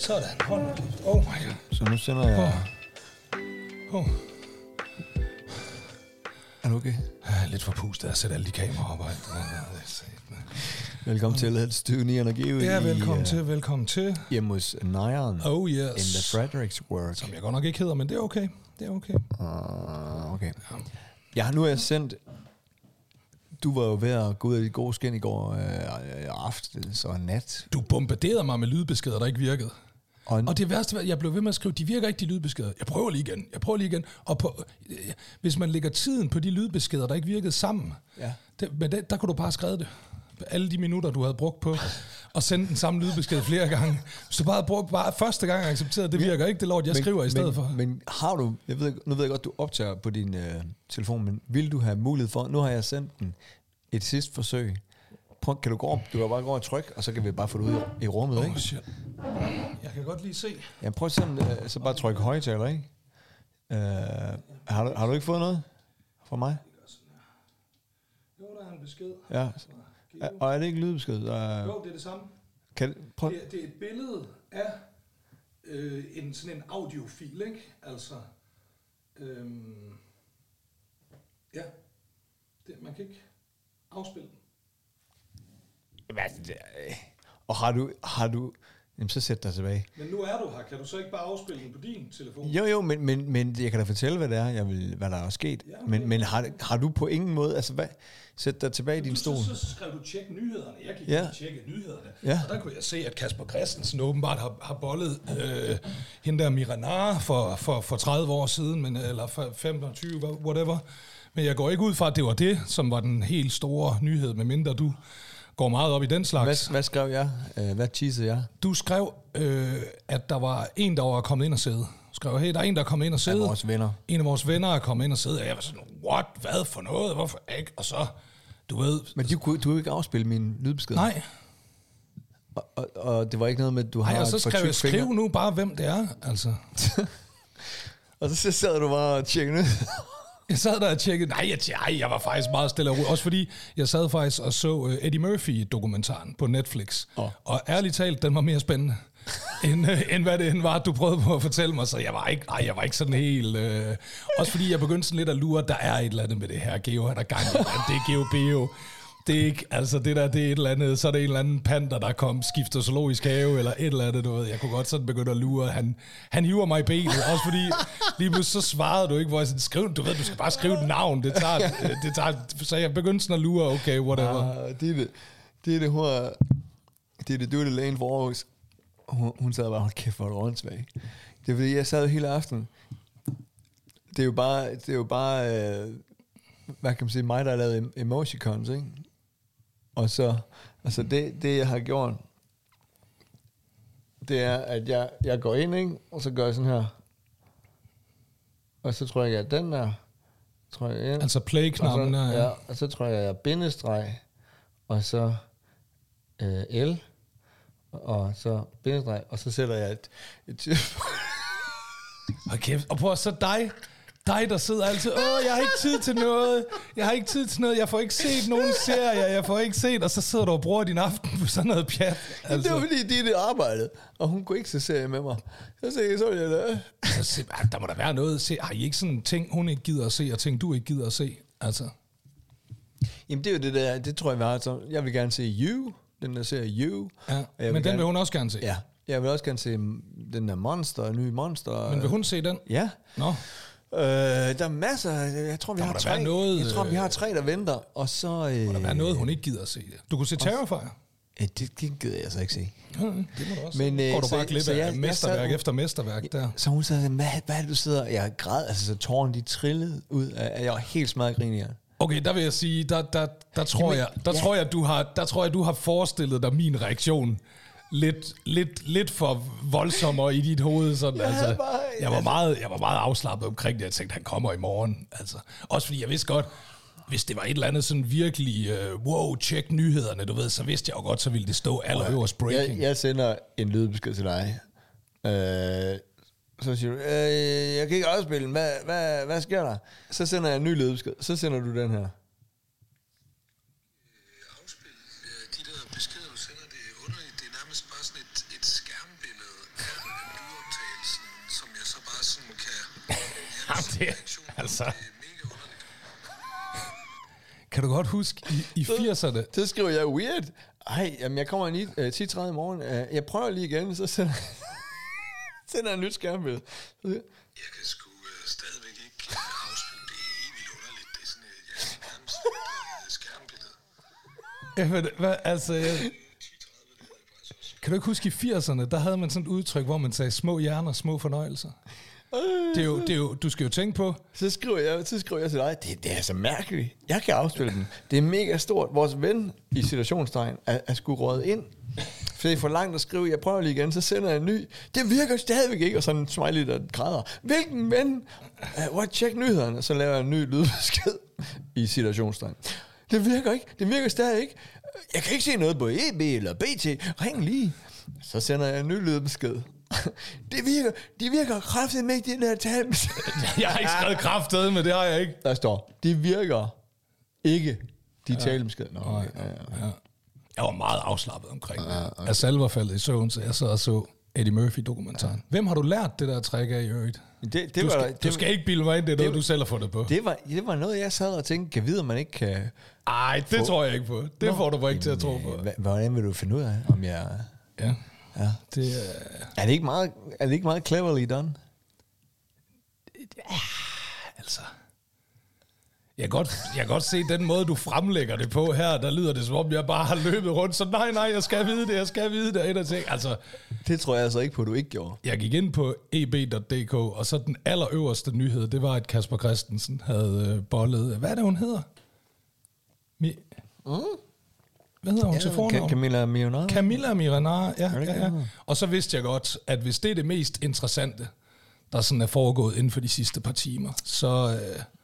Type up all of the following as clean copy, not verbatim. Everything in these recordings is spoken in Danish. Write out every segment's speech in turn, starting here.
Sådan, hold nu kæft. Oh my god. Så nu sender jeg... Er du okay? Lidt for pustet at sætte alle de kameraer op. Velkommen til Let's Do Neon og Geo. Ja, velkommen til. Hjemme hos Neon. Oh yes. In the Frederiksberg. Som jeg godt nok ikke hedder, men det er okay. Det er okay. Okay. Ja, nu har jeg sendt... Du var jo ved at gå ud af dit gode skin i går aftes og nat. Du bombarderede mig med lydbeskeder, der ikke virkede. Og det værste var, jeg blev ved med at skrive, de virker ikke, de lydbeskeder. Jeg prøver lige igen. Og hvis man lægger tiden på de lydbeskeder, der ikke virkede sammen, ja. Der kunne du bare skrive det. Alle de minutter, du havde brugt på at sende den samme lydbesked flere gange. Hvis du bare første gang accepterede, det virker ikke, det lort, jeg skriver i stedet for. Men har du, nu ved jeg godt, du optager på din telefon, men vil du have mulighed for, nu har jeg sendt den et sidste forsøg. Prøv, kan du gå op? Du kan bare gå og trykke, og så kan vi bare få det ud i rummet, ikke? Shit. Jeg kan godt lige se. Ja, prøv sådan, så bare trykke højtaler, ikke? Har du ikke fået noget fra mig? Jo, der er en besked. Ja. Og er det ikke lydbesked? Jo, det er det samme. Det er et billede af sådan en audiofil, ikke? Altså, ja, man kan ikke afspille den. Og har du jamen, så sæt dig tilbage. Men nu er du her. Kan du så ikke bare afspille den på din telefon? Jo, men jeg kan da fortælle, hvad det er, hvad der er sket. Ja, okay. Men har du på ingen måde, altså sæt dig tilbage i din stol. Så skrev du tjek nyhederne. Jeg gik ikke tjekke nyhederne. Ja. Og der kunne jeg se, at Kasper Christensen åbenbart har bollet hende der Miranar for 30 år siden, eller for 25, whatever. Men jeg går ikke ud fra, at det var det, som var den helt store nyhed, medmindre du går meget op i den slags. Hvad skrev jeg? Hvad teasede jeg? Du skrev, at der var en, der var kommet ind og sidde. Skrev, hey, der er en, der er kommet ind og sidde. Af vores venner. En af vores venner er kommet ind og sidde. Og jeg var sådan, what? Hvad for noget? Hvorfor ikke? Og så, du ved... Men du kunne ikke afspille min lydbesked? Nej. Og det var ikke noget med, at du har... Nej, og så skrev jeg, skriv nu bare, hvem det er, altså. Og så sad du bare og tjekkede ud. Jeg sad der og tjekkede, jeg var faktisk meget stille og rolig. Også fordi jeg sad faktisk og så Eddie Murphy-dokumentaren på Netflix. Og ærligt talt, den var mere spændende, end hvad det end var, du prøvede på at fortælle mig. Så jeg var ikke sådan helt... Også fordi jeg begyndte sådan lidt at lure, der er et eller andet med det her. Geo, han er gang i det er Geo Beo. Det er ikke, altså det der, det er et eller andet, så er det en eller anden panter, der skifter zoologisk have, eller et eller andet, du ved. Jeg kunne godt sådan begynde at lure, han hiver mig i benet, også fordi lige pludselig så svarede du ikke, hvor jeg sådan, skriv, du ved, du skal bare skrive et navn, det tager, så jeg begyndte sådan at lure, okay, whatever. Du er det lægen for Aarhus. Hun sad bare, hold kæft, hvor er det åndssvagt. Det er fordi, jeg sad hele aften. Det er jo bare hvad kan man sige, mig, der har lavet emoticons, ikke? Og så, altså det jeg har gjort, det er, at jeg går ind, ikke? Og så gør jeg sådan her. Og så tror jeg, at den der, tror jeg ind. Altså play-knappen der. Ja, og så tror jeg bindestreg, og så L, og så bindestreg, og så sætter jeg et Okay, og prøv at så dig, der sidder altid, jeg har ikke tid til noget, jeg får ikke set nogen serier, jeg får ikke set, og så sidder du og bruger din aften på sådan noget pjat. Altså. Det var fordi, det arbejdede, og hun kunne ikke se serie med mig. Så jeg der. Der må der være noget, har I ikke sådan ting, hun ikke gider at se, og ting, du ikke gider at se, altså? Jamen det er jo det der, det tror jeg, vi har, så jeg vil gerne se You, den der serie You. Ja, men den vil hun også gerne se. Ja, jeg vil også gerne se den der nye Monster. Men vil hun se den? Ja. Nå. Der er masser. Jeg tror, vi har 3. Jeg tror, vi har 3, der venter. Og så... må der være noget, hun ikke gider at se? Du kunne se Terrifier. Det gider jeg så ikke se. Det må du også. Men, går du bare glip af mesterværk efter mesterværk der. Så hun sagde, hvad er det, du sidder... Jeg græd, altså så tårerne de trillede ud. Jeg var helt smadret grin i jer. Okay, der vil jeg sige, der tror jeg, du har forestillet dig min reaktion lidt for voldsommere i dit hoved. Sådan, altså, jeg var meget afslappet omkring det. Jeg tænkte, han kommer i morgen. Altså, også fordi jeg vidste godt, hvis det var et eller andet sådan virkelig, tjek nyhederne, du ved, så vidste jeg jo godt, så ville det stå allerøverst breaking. Jeg sender en lydbesked til dig. Så siger du, jeg kan ikke afspille, hvad sker der? Så sender jeg en ny lydbesked, så sender du den her. Afspil de der beskeder, du sender, det er underligt, det er nærmest bare sådan et skærmbillede af det altså... Kan du godt huske i 80'erne? Det skriver jeg weird. Ej, jamen jeg kommer 10:30 i morgen. Jeg prøver lige igen, så sender jeg et nyt skærmbillede. Jeg kan sgu stadigvæk ikke afspille. Det er helt vildt underligt. Det er sådan et skærmbillede. Kan du ikke huske i 80'erne, der havde man sådan et udtryk, hvor man sagde små hjerner, små fornøjelser? Det er jo, du skal jo tænke på. Så skriver jeg til dig, det er så mærkeligt. Jeg kan afspille den. Det er mega stort. Vores ven i situationstegn er sgu røget ind. For det er for langt at skrive. Jeg prøver lige igen, så sender jeg en ny. Det virker stadigvæk ikke. Og sådan en smiley, der græder. Hvilken ven? Tjek nyhederne. Så laver jeg en ny lydbesked i situationstegn. Det virker ikke. Det virker stadig ikke. Jeg kan ikke se noget på EB eller BT. Ring lige. Så sender jeg en ny lydbesked. Det virker kraftigt med den her tal. Jeg har ikke skrevet kraftet, men det har jeg ikke. Der står, det virker ikke, de talebeskeder. Ja. Jeg var meget afslappet omkring det. Jeg selv var faldet i søvn, så jeg sad og så Eddie Murphy-dokumentaren. Hvem har du lært det der trick af i øvrigt? Du skal ikke bilde mig ind, det er noget, du selv har fundet på. Det var noget, jeg sad og tænkte, kan vide, om man ikke kan... Ej, det tror jeg ikke på. Det får du mig ikke til at tro på. Hvordan vil du finde ud af, om jeg... Ja. Det, er det ikke meget cleverly done? Altså... Jeg kan godt se den måde, du fremlægger det på her, der lyder det, som om jeg bare har løbet rundt, så nej, jeg skal vide det, altså... Det tror jeg altså ikke på, du ikke gjorde. Jeg gik ind på eb.dk, og så den allerøverste nyhed, det var, at Kasper Christensen havde bollet... Hvad er det, hun hedder? Hvad hedder hun til fornavn? Camilla Mionar. Camilla Mionar, ja. Og så vidste jeg godt, at hvis det er det mest interessante, der sådan er foregået inden for de sidste par timer, så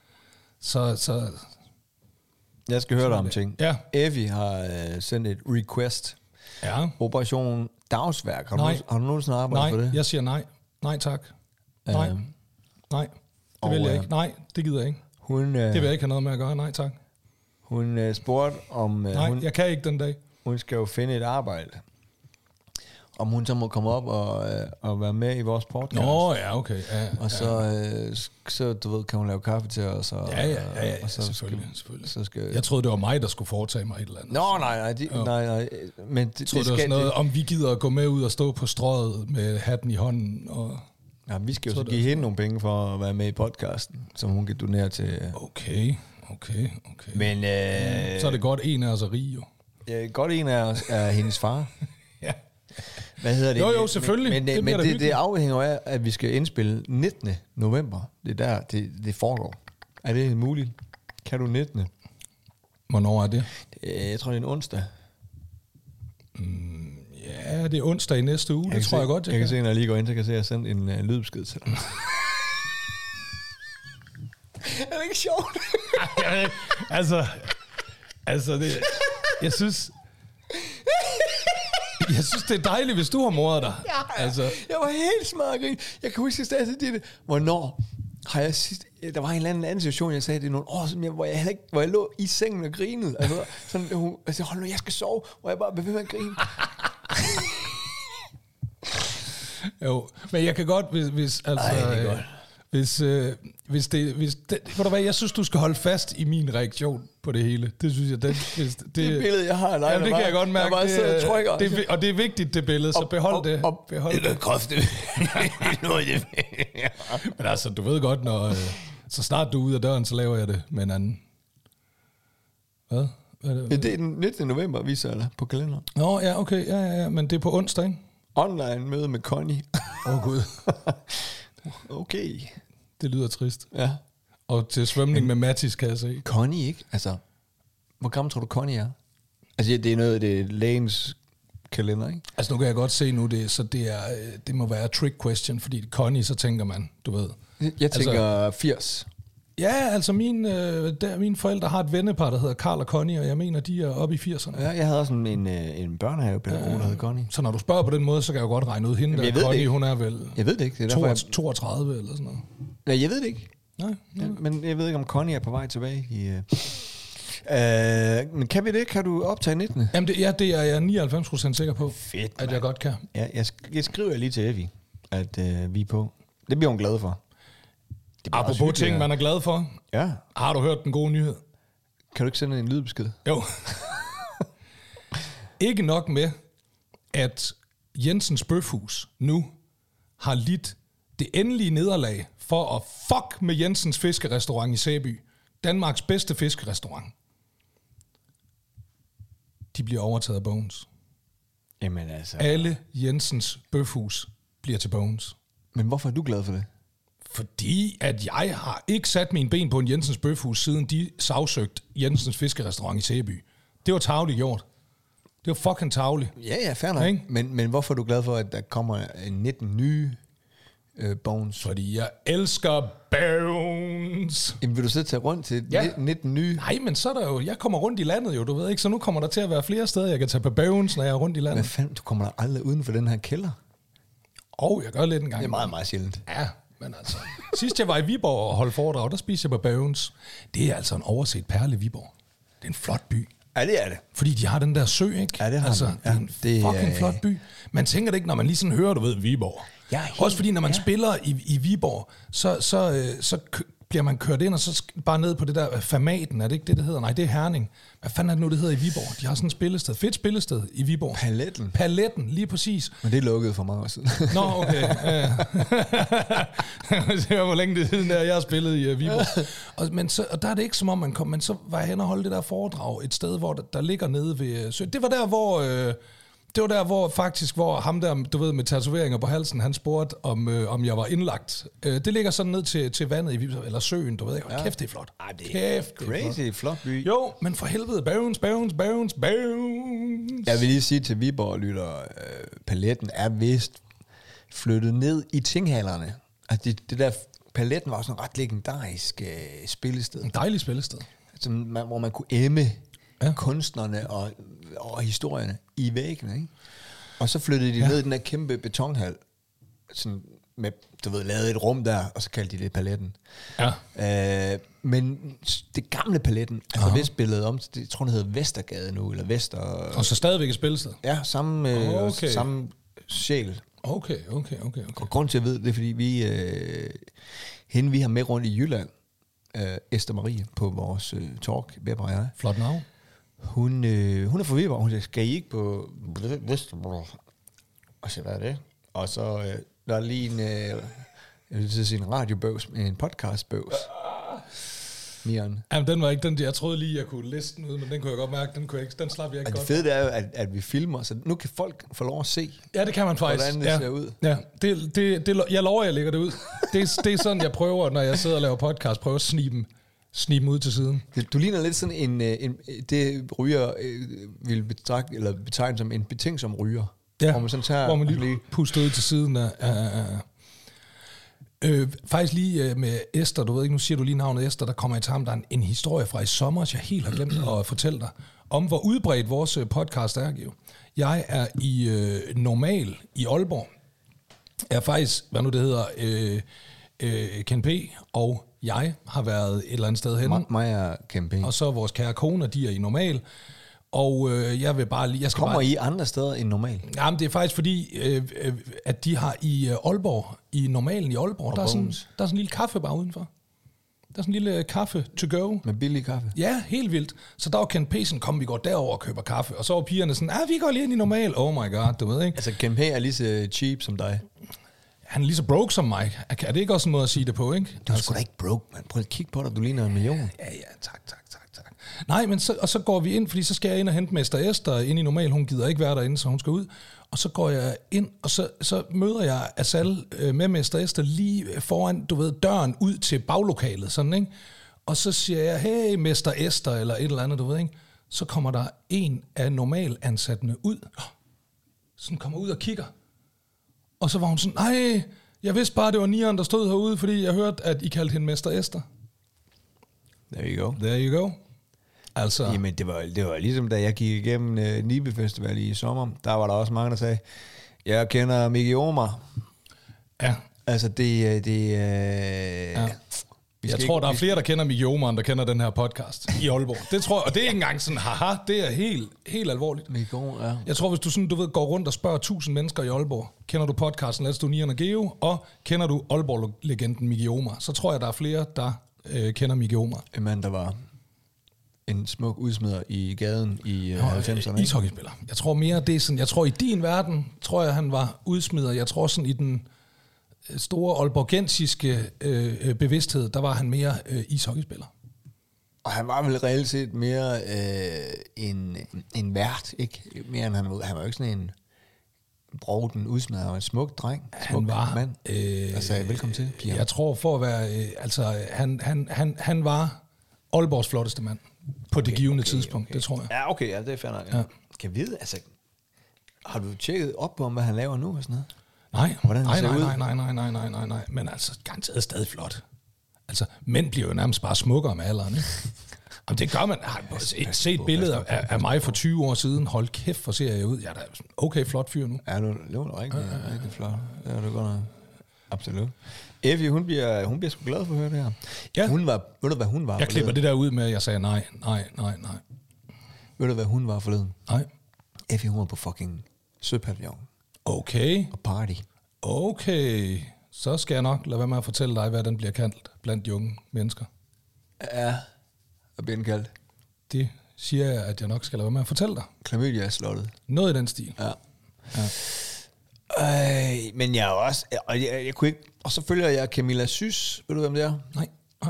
jeg skal høre dig om ting. Ja. Effie har sendt et request. Ja. Operation Dagsværk. Har du nogensinde arbejdet på det? Nej, jeg siger nej. Nej, tak. Nej. Det vil jeg ikke. Nej, det gider jeg ikke. Det vil jeg ikke have noget med at gøre. Nej, tak. Hun spurgte om... Nej, jeg kan ikke den dag. Hun skal jo finde et arbejde. Om hun så må komme op og være med i vores podcast. Nå, ja, okay. Ja, og så du ved, kan hun lave kaffe til os. Ja, og så selvfølgelig. Så skal, jeg troede, det var mig, der skulle foretage mig et eller andet. Nå, nej. Men det troede, det var sådan noget, om vi gider at gå med ud og stå på strøget med hatten i hånden. Og ja, vi skal jo så give hende nogle penge for at være med i podcasten, som hun kan donere til. Okay. Men så er det godt, en af os er rig, jo. Godt en af os er hendes far. Ja. Hvad hedder det? Jo, selvfølgelig. Men det afhænger af, at vi skal indspille 19. november. Det er der, det foregår. Er det muligt? Kan du 19. Hvornår er det? Jeg tror, det er en onsdag. Ja, det er onsdag i næste uge. Det tror jeg godt, jeg kan se, når jeg lige går ind, så kan jeg se, at jeg har sendt en lydbesked til dig. Er det ikke sjovt? altså det, jeg synes, det er dejligt, hvis du har moret dig. Ja, altså. Jeg var helt smadret. Jeg kan huske, at det. Hvornår har jeg sidst... Der var en eller anden situation, jeg sagde, det er nogle år siden, hvor jeg lå i sengen og grinede. Altså, sådan, jeg sagde, hold nu, jeg skal sove. Hvor jeg bare blev ved med at grine. Jo, men jeg kan godt, hvis altså... Ej, det er godt. Hvis det, ved du hvad, jeg synes, du skal holde fast i min reaktion på det hele. Det synes jeg, det billede, jeg har. Nej, det kan jeg godt mærke. Og det er vigtigt, det billede, så behold det. Det er kraftigt. Men altså, du ved godt, når så snart du er ude af døren, så laver jeg det med en anden. Hvad? Det er den 19. november, viser jeg dig på kalenderen. Nå, ja, okay. Ja, men det er på onsdag, ikke? Online møde med Connie. Gud. Okay. Det lyder trist. Ja. Og til svømning med Mattis, kan jeg se. Connie, ikke? Altså, hvor gammel tror du, Connie er? Altså, det er noget, det er lægens kalender, ikke? Altså, nu kan jeg godt se nu, det må være a trick question, fordi Connie, så tænker man, du ved. Jeg tænker 80. Ja, altså mine forældre har et vennepar, der hedder Carl og Connie, og jeg mener, de er oppe i 80'erne. Ja, jeg havde også en børnehavepædagog, der hed Connie. Så når du spørger på den måde, så kan jeg jo godt regne ud hende, der Connie, hun er vel... Jeg ved det ikke. Det er 32 eller sådan noget. Ja, jeg ved det ikke. Nej. Men jeg ved ikke, om Connie er på vej tilbage i... Men kan vi det? Kan du optage 19? Jamen, det er jeg 99% sikker på, fedt, at jeg godt kan. Ja, jeg skriver lige til Effie, at vi er på. Det bliver hun glad for. Apropos ting, man er glad for. Ja. Har du hørt den gode nyhed? Kan du ikke sende en lydbesked? Jo. Ikke nok med, at Jensens Bøfhus nu har lidt det endelige nederlag for at fuck med Jensens Fiskerestaurant i Sæby. Danmarks bedste fiskerestaurant. De bliver overtaget af Bones. Jamen altså... Alle Jensens Bøfhus bliver til Bones. Men hvorfor er du glad for det? Fordi at jeg har ikke sat mine ben på en Jensens Bøfhus, siden de sagsøgte Jensens Fiskerestaurant i Sæby. Det var tarveligt gjort. Det var fucking tarveligt. Ja, fair nok. Men hvorfor er du glad for, at der kommer 19 nye Bones? Fordi jeg elsker Bones. Jamen, vil du så tage rundt til 19 nye? Nej, men så er der jo... Jeg kommer rundt i landet jo, du ved ikke? Så nu kommer der til at være flere steder, jeg kan tage på Bones, når jeg er rundt i landet. Hvad fanden, du kommer der aldrig uden for den her kælder? Jeg gør lidt en gang. Det er meget, meget sjældent. Ja, men altså... Sidst jeg var i Viborg og holdt foredrag, der spiste jeg på Bones. Det er altså en overset perle, Viborg. Det er en flot by. Ja, det er det. Fordi de har den der sø, ikke? Ja, det har altså, man. Ja, det er en fucking flot by. Man tænker det ikke, når man lige sådan hører, du ved, Viborg. Ja, også fordi, når man spiller i Viborg, så bliver man kørt ind, og så bare ned på det der Fermaten, er det ikke det hedder? Nej, det er Herning. Hvad fanden er det nu, det hedder i Viborg? De har sådan et spillested. Fedt spillested i Viborg. Paletten, lige præcis. Men det er lukket for mig også. Nå, okay. Det var hvor længe det siden, jeg har spillet i Viborg. Og der er det ikke som om, man kom, men så var jeg hen og holdt det der foredrag et sted, hvor der ligger nede ved sø. Det var der, hvor ham der, du ved, med tatoveringer på halsen, han spurgte, om jeg var indlagt. Det ligger sådan ned til vandet i Viborg, eller søen, du ved ikke. Kæft, det er flot. Det er crazy flot by. Jo, men for helvede, Bones. Jeg vil lige sige til Viborg-lytter, Paletten er vist flyttet ned i tinghallerne. Altså det der, Paletten var sådan en ret legendarisk spillested. En dejlig spillested. Altså, hvor man kunne emme kunstnerne og historierne i væggene, ikke? Og så flyttede de ned i den der kæmpe betonhal, sådan med, du ved, lavede et rum der, og så kaldte de det Paletten. Ja. Men det gamle Paletten, altså vist billedet om, jeg tror det hedder Vestergade nu, eller Vester... Og så stadigvæk et spillested? Ja, samme sjæl. Okay. Og grund til at vide, det er fordi vi har med rundt i Jylland, Esther Marie på vores talk, Bebber og jeg. Flot navn. Hun er fra Viborg. Hun siger, skal I ikke på Vesterbro? Og så hvad er det? Og så der er lige en radiobøvs, en podcastbøvs. Mian. Jamen, den var ikke den, jeg troede lige, jeg kunne liste den ud, men den kunne jeg godt mærke, den slap jeg ikke godt. Det fede er jo, at vi filmer, så nu kan folk få lov at se, ja, det kan man faktisk. Hvordan det ser ud. Ja, jeg lover, jeg lægger det ud. Det er sådan, jeg prøver, når jeg sidder og laver podcast, prøver at snige dem ud til siden. Du ligner lidt sådan det ryger vil betegne som en betingsom ryger. Ja, hvor man lige puster ud til siden af faktisk lige med Esther, du ved ikke, nu siger du lige navnet Esther, der kommer i tarm, der er en historie fra i sommer, jeg helt har glemt at fortælle dig, om hvor udbredt vores podcast er, Geo. Jeg er i Normal i Aalborg. Jeg er faktisk, hvad nu det hedder, Ken P. og jeg har været et eller andet sted henne. Mig og Ken P. Og så vores kære kone, de er i Normal. Og jeg vil bare lige... Kommer I andre steder end Normal? Jamen, det er faktisk fordi, at de har i Aalborg, i Normalen i Aalborg, der er sådan en lille kaffebar udenfor. Der er sådan en lille kaffe to go. Med billig kaffe? Ja, helt vildt. Så der var Ken P. sådan, vi går derover og køber kaffe. Og så var pigerne sådan, vi går lige ind i Normal. Oh my god, du ved ikke. Altså, Ken P. er lige så cheap som dig. Han er lige så broke som mig. Er det ikke også en måde at sige det på, ikke? Du er sgu da ikke broke, man. Prøv at kigge på dig, du ligner 1 million. Ja, tak. Nej, men så går vi ind, fordi så skal jeg ind og hente Mester Esther ind i Normal. Hun gider ikke være derinde, så hun skal ud. Og så går jeg ind, og så møder jeg Asal med Mester Esther lige foran, du ved, døren ud til baglokalet, sådan, ikke? Og så siger jeg, hey, Mester Esther, eller et eller andet, du ved, ikke? Så kommer der en af normalansattene ud. Sådan kommer ud og kigger. Og så var hun sådan, nej, jeg vidste bare, det var Nieren, der stod herude, fordi jeg hørte, at I kaldte hende Mester Esther. There you go. Altså. Jamen, det var ligesom, da jeg gik igennem Nibe Festival i sommer. Der var der også mange, der sagde, jeg kender Mickey Omar. Ja. Altså, det ja. Jeg tror, der er flere, der kender Mickey Omer, end der kender den her podcast i Aalborg. Det tror jeg, og det er ikke engang sådan, haha, det er helt alvorligt. Mickey Omer, ja. Jeg tror, hvis du sådan, går rundt og spørger 1000 mennesker i Aalborg, kender du podcasten Let's Do Nian og Geo, og kender du Aalborg-legenden Mickey Omer, så tror jeg, der er flere, der kender Mickey Omer. En mand, der var en smuk udsmider i gaden i 90'erne. Ishockeyspiller. Jeg tror mere, det er sådan, jeg tror i din verden, tror jeg, han var udsmider. Jeg tror sådan i den store aalborgensiske bevidsthed, der var han mere ishockeyspiller. Og han var vel reelt set mere en vært, ikke? Mere end han var jo ikke sådan en broden udsmider, han var en smuk dreng. Han var mand. Altså, velkommen til, Pia. Jeg tror for at være, han var Aalborgs flotteste mand på det givende tidspunkt, det tror jeg. Ja, okay, ja, det er fair nok. Ja. Kan jeg vide, altså, har du tjekket op på, hvad han laver nu og sådan noget? Nej, men altså, garanteret stadig flot. Altså, mænd bliver jo nærmest bare smukkere med alderen, ikke? Jamen, det gør man. Har set billeder af mig for 20 år siden. Hold kæft, hvor ser jeg ud. Jeg er da okay flot fyr nu. Ja, det var rigtig flot. Det var det godt nok. Absolut. Effie, hun bliver sgu glad for at høre det her. Ja. Hun var, ved du hvad hun var? Jeg klipper det der ud med, at jeg sagde nej. Ved du hvad hun var forleden? Nej. Effie, hun var på fucking Søpavillon. Okay. Og party. Okay. Så skal jeg nok lade være med at fortælle dig, hvad den bliver kaldt blandt de unge mennesker. Ja, hvad bliver den kaldt? Det siger jeg, at jeg nok skal lade være med at fortælle dig. Klamydia-slottet. Noget i den stil. Ja. Men jeg er også... Og jeg kunne ikke... Og så følger jeg Camilla Sys. Ved du, hvem det er? Nej.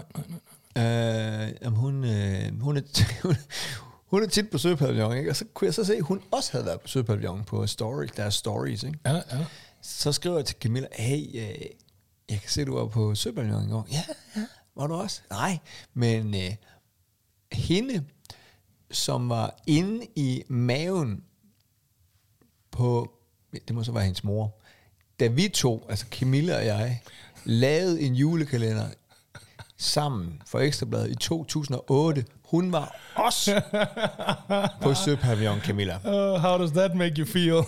Hun er tit på Søpavillon, ikke? Og så kunne jeg så se, at hun også havde været på Søpavillon på deres stories, ikke? Ja. Så skriver jeg til Camilla, hey, jeg kan se, du var på Søpavillon i går. Ja, var du også? Nej, men hende, som var inde i maven på, det må så være hendes mor, da vi to, altså Camilla og jeg, lavede en julekalender sammen for Ekstrabladet i 2008. Hun var også på Søpavillon, Camilla. How does that make you feel?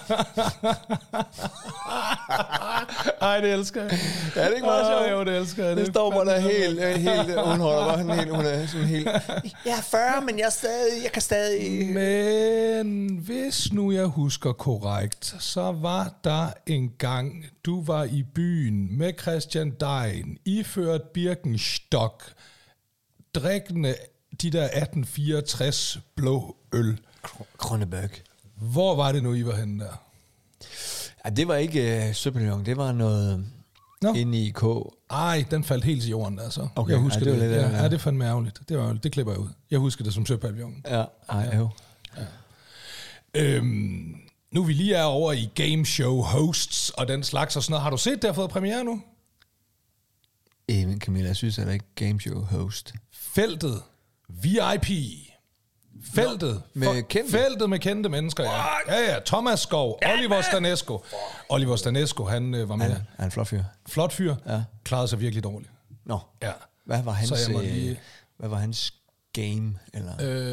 Ej, det elsker jeg. Ja, det er ikke meget sjovt. Jo, det elsker jeg. Det står bare der helt hun holder bare hun er sådan helt, jeg er 40, men jeg kan stadig... Men hvis nu jeg husker korrekt, så var der en gang, du var i byen med Christian Dein, iført Birkenstock, drikkende de der 1864 blå øl. Kronenberg. Hvor var det nu, I var henne der? Ja, det var ikke Søpavillon, det var noget inde i K. Ej, den faldt helt til jorden der så. Okay, jeg husker det. Ja, det fandt mig ærgerligt. Det var ærgerligt. Det klipper jeg ud. Jeg husker det som Søpavillon. Ja, jo. Ja. Nu vi lige er over i game show hosts og den slags og sådan noget. Har du set, der har fået premiere nu? Men Camilla, jeg synes, at der ikke game show host. Feltet VIP. Feltet. Feltet med kendte mennesker, ja. Ja. Thomas Skov, Oliver Stanesco. Oliver Stanesco, han var med. Han er en flot fyr. Flot fyr. Ja. Klarede sig virkelig dårligt. Nå. Ja. Hvad var hans game? Eller?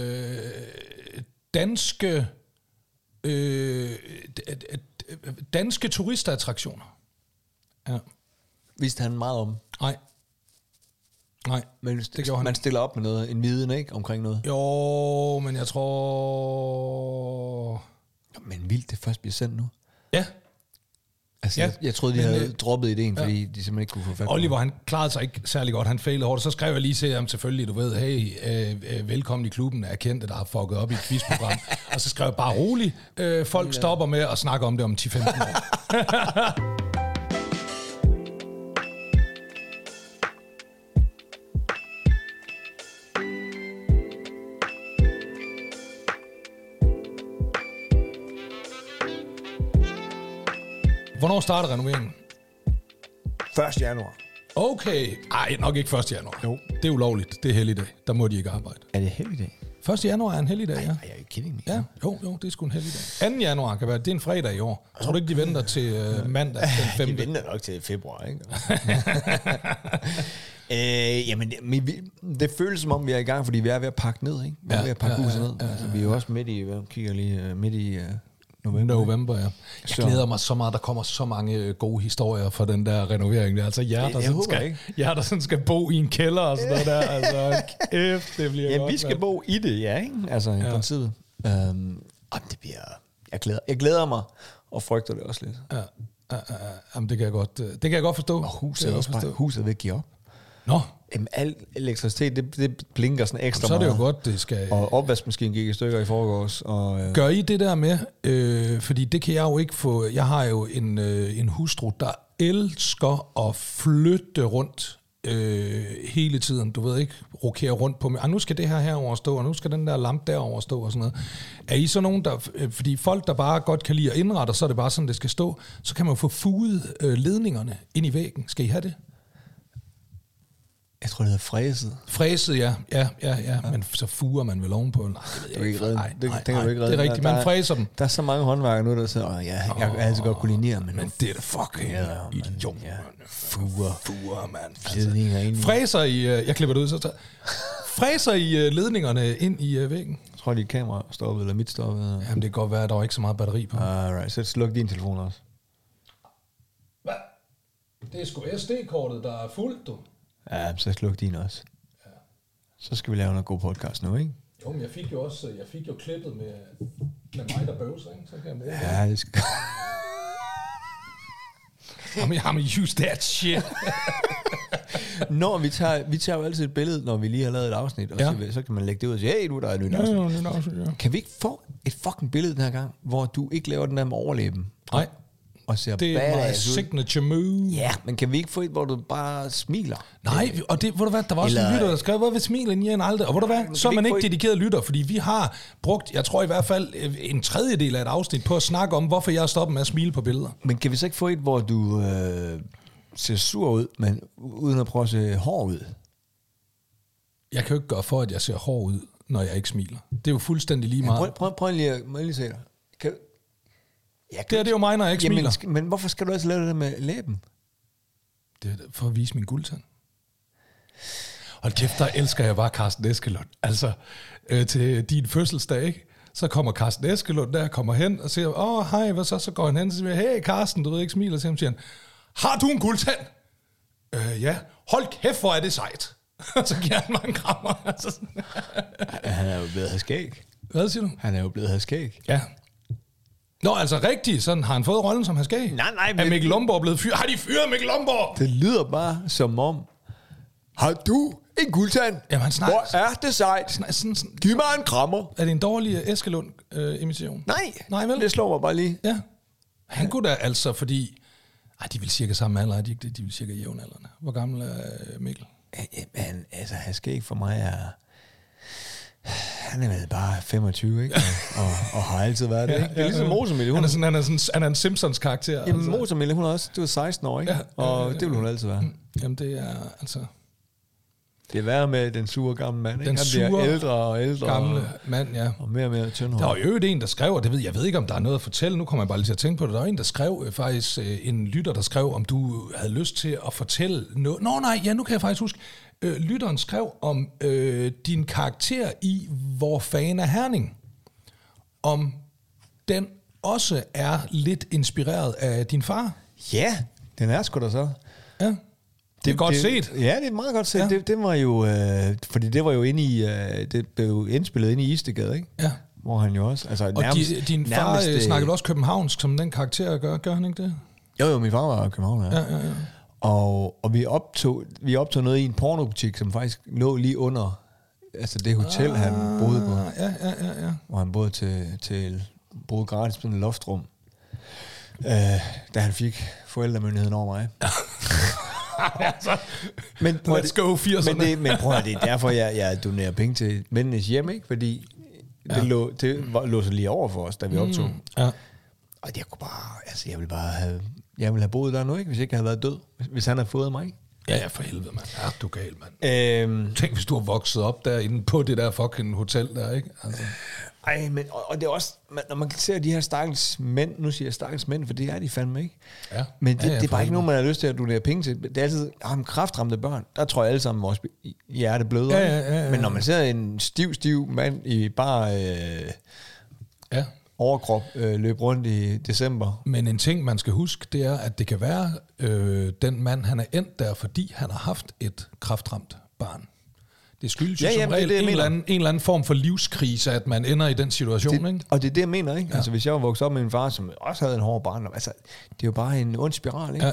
Danske turistattraktioner. Ja. Vidste han meget om? Nej. Men det gjorde han. Man stiller op med noget, en viden, ikke? Omkring noget. Jo, men jeg tror... Men vildt, det først bliver sendt nu. Ja. Altså, ja. Jeg troede, de havde droppet ideen, fordi de simpelthen ikke kunne få fat på. Oliver, han klarede sig ikke særlig godt. Han failede hårdt. Så skrev jeg lige til ham selvfølgelig, du ved, hey, velkommen i klubben af kendte, der har fucket op i et quizprogram. Og så skrev jeg bare roligt, folk stopper med at snakke om det om 10-15 år. Hvornår starter renoveringen? 1. januar. Okay. Ej, nok ikke 1. januar. Jo. Det er ulovligt. Det er helligdag. Der må de ikke arbejde. Er det helligdag? 1. januar er en helligdag, ja. Ej, er you kidding me? Ja, jo, det er sgu en helligdag. 2. januar kan være, det er en fredag i år. Tror du ikke, de venter til mandag den 5. De venter nok til februar, ikke? Jamen, det føles som om, vi er i gang, fordi vi er ved at pakke ned, ikke? Vi er ved at pakke huset ned. Altså, vi er jo også midt i, kigger lige, midt i November, ja. Jeg glæder mig så meget, der kommer så mange gode historier fra den der renovering. Det er altså hjerter, sådan skal bo i en kælder og sådan noget der. Altså, kæft, det bliver godt. Vi skal bo i det, ja, ikke? Altså, i princippet. Det bliver... Jeg glæder mig, og frygter det også lidt. Ja. Jamen, det kan jeg godt forstå. Og huset vil give op. Nå. Jamen, al elektricitet, det blinker sådan ekstra meget. Så er det meget. jo godt, det skal... Og opvaskemaskinen gik i stykker i forgårs. Gør I det der med? Fordi det kan jeg jo ikke få... Jeg har jo en hustru, der elsker at flytte rundt hele tiden. Du ved ikke, rokere rundt på mig. Nu skal det her herover stå, og nu skal den der lampe derover stå og sådan noget. Er I så nogen, der... Fordi folk, der bare godt kan lide at indrette, så er det bare sådan, det skal stå. Så kan man jo få fuget ledningerne ind i væggen. Skal I have det? Jeg tror, det hedder fræset. Fræset, ja. Men så fuger man vel ovenpå. Nej, det ved jeg ikke. Nej, det er rigtigt. Man fræser dem. Der er så mange håndværkere nu, der siger, jeg kan altid godt koordinere, men det er da fucking idiot. Fuger, mand. Fræser i... Jeg klipper det ud, så fræser I ledningerne ind i væggen. Jeg tror, dit kamera stoppet, eller mit stoppet. Jamen, det kan godt være, at der var ikke så meget batteri på. Alright, så sluk din telefon også. Hvad? Det er sgu SD-kortet, der er fuldt, du. Ja, så sluk din også. Ja. Så skal vi lave noget god podcast nu, ikke? Jo, men jeg fik jo klippet med mig, der bøvser, ikke? Så kan jeg bruge det. Ja, det skal... I'm use that shit. Når vi tager jo altid et billede, når vi lige har lavet et afsnit, og så kan man lægge det ud og sige, hey, der er et nyt afsnit. Ja. Kan vi ikke få et fucking billede den her gang, hvor du ikke laver den der med overlæben? Nej. Og ser det er my signature move. Ja, men kan vi ikke få et, hvor du bare smiler? Nej, og det, hvor du hvad, der var også en lytter, der skrev, hvor vi smiler i en aldrig. Og hvor du hvad, så er man ikke dedikeret lytter, fordi vi har brugt, jeg tror i hvert fald, en tredjedel af et afsnit på at snakke om, hvorfor jeg stopper med at smile på billeder. Men kan vi så ikke få et, hvor du ser sur ud, men uden at prøve at se hård ud? Jeg kan jo ikke gøre for, at jeg ser hård ud, når jeg ikke smiler. Det er jo fuldstændig lige meget. Prøv lige at se dig. Det er jo mig, når jeg ikke smiler. Men hvorfor skal du altså lave det med læben? Det er for at vise min guldtand. Hold kæft, der elsker jeg bare Carsten Eskelund. Altså, til din fødselsdag, ikke? Så kommer Carsten Eskelund der, kommer hen og siger, hej, hvad så? Så går han hen og siger, hey Carsten, du ved ikke smiler. Så siger han, har du en guldtand? Ja. Hold kæft, hvor er det sejt. Og så giver han mig en krammer. Han er jo blevet af skæg. Hvad siger du? Han er jo blevet af skæg. Ja. Nå, altså rigtigt, sådan har han fået rollen som Haskag? Nej, men... Er Mikkel Lomborg blevet fyret? Har de fyret Mikkel Lomborg? Det lyder bare som om, har du en guldtand? Jamen, hvor er det sejt? Giv mig en krammer. Er det en dårlig Eskelund-imitation? Nej, vel? Det slår mig bare lige. Ja. Han kunne da altså, fordi... de vil cirka samme alder, de vil cirka jævnaldrende. Hvor gammel er Mikkel? Altså, Haskag for mig er... Han er vel bare 25, ikke? Og har altid været det, ikke? Det er ligesom Mosemille. Han er en Simpsons-karakter. Jamen, altså. Mosemille, hun er også... Du er 16 år, ikke? Ja, og det vil hun altid være. Jamen, det er altså... Det er værre med den sure gamle mand, ikke? Den han bliver ældre og ældre. Gamle mand, ja. Og mere og mere tyndhård. Der var jo en, der skrev, og det jeg ved ikke, om der er noget at fortælle. Nu kommer jeg bare lige til at tænke på det. Der var en, der skrev faktisk... En lytter, der skrev, om du havde lyst til at fortælle noget. Nu kan jeg faktisk huske... Lytteren skrev om din karakter i Vor Fan af Herning. Om den også er lidt inspireret af din far. Ja, den er sgu da så. Ja, det er godt set. Ja, det er meget godt set. Ja. Det var jo, fordi det var jo inde i, det blev indspillet inde i Istegade, ikke? Ja. Hvor han jo også, altså nærmest... Og din far snakkede også københavnsk, som den karakter gør han ikke det? Jo, min far var københavn, ja. Ja. Og vi optog noget i en pornobutik, som faktisk lå lige under altså det hotel, han boede på. Ja. Hvor han boede gratis på en loftrum. Da han fik forældremyndigheden over mig. Men let's go 80'erne. Men prøv at det er derfor, jeg donerer penge til Mændenes Hjem, ikke? Fordi det lå så lige over for os, da vi optog. Ja. Og jeg kunne bare, altså jeg ville have boet der nu, ikke? Hvis jeg ikke havde været død. Hvis han havde fået mig. Ja, for helvede, mand. Ja, du er gal, mand. Tænk, hvis du har vokset op derinde på det der fucking hotel der, ikke? Altså. Ej, men og det er også, når man ser de her stakkels mænd, nu siger jeg stakkels mænd, for det er de fandme, ikke? Ja. Men det er bare ikke nogen, man har lyst til at donere penge til. Det er altid kræftramte børn. Der tror jeg alle sammen, vores hjerte bløder. Ja. Men når man ser en stiv mand i bare... overkrop løb rundt i december. Men en ting, man skal huske, det er, at det kan være, den mand, han er endt der, fordi han har haft et kræftramt barn. Det skyldes jo som regel en eller anden form for livskrise, at man ender i den situation. Ikke? Og det er det, jeg mener. Ikke? Ja. Altså, hvis jeg var vokset op med en far, som også havde en hård barndom, altså, det er jo bare en ond spiral. Ikke?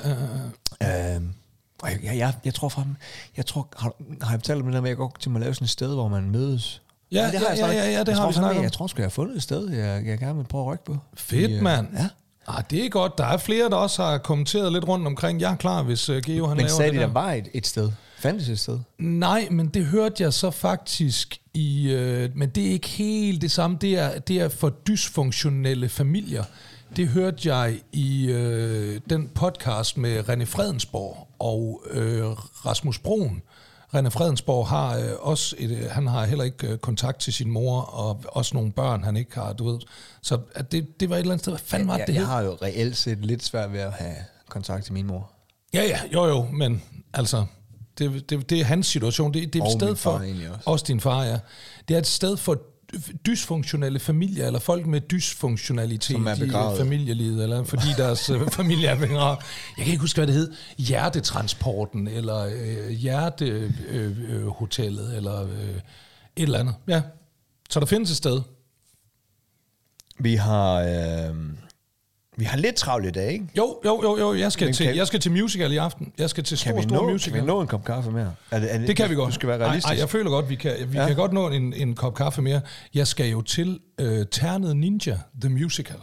Jeg tror fra har jeg fortalt dem det der med, at jeg godt til at lave sådan et sted, hvor man mødes? Det har vi snakket om. Jeg tror sgu, jeg har fundet et sted, jeg gerne vil prøve at rykke på. Fedt, mand. Ja. Det er godt. Der er flere, der også har kommenteret lidt rundt omkring. Jeg er klar, hvis Geo han laver det der. Men sagde de, der var et sted? Fandtes et sted? Nej, men det hørte jeg så faktisk i... men det er ikke helt det samme. Det er for dysfunktionelle familier. Det hørte jeg i den podcast med René Fredensborg og Rasmus Broen. René Fredensborg har også han har heller ikke kontakt til sin mor, og også nogle børn, han ikke har, du ved. Så det var et eller andet sted. Hvad fanden var det hed? Jeg har jo reelt set lidt svært ved at have kontakt til min mor. Jo, men altså, det er hans situation. Det er et sted for... Også din far, ja. Det er et sted for dysfunktionelle familier, eller folk med dysfunktionalitet i familielivet, eller fordi deres familie er begravet. Jeg kan ikke huske, hvad det hed. Hjertetransporten, eller hjertehotellet, eller et eller andet. Ja, så der findes et sted. Vi har lidt travlt i dag, ikke? Jo. Jeg skal til musical i aften. Jeg skal til stor musical. Kan vi nå en kop kaffe mere? Det kan vi godt. Du skal være realistisk. Nej, jeg føler godt, vi kan godt nå en kop kaffe mere. Jeg skal jo til Ternet Ninja, The Musical.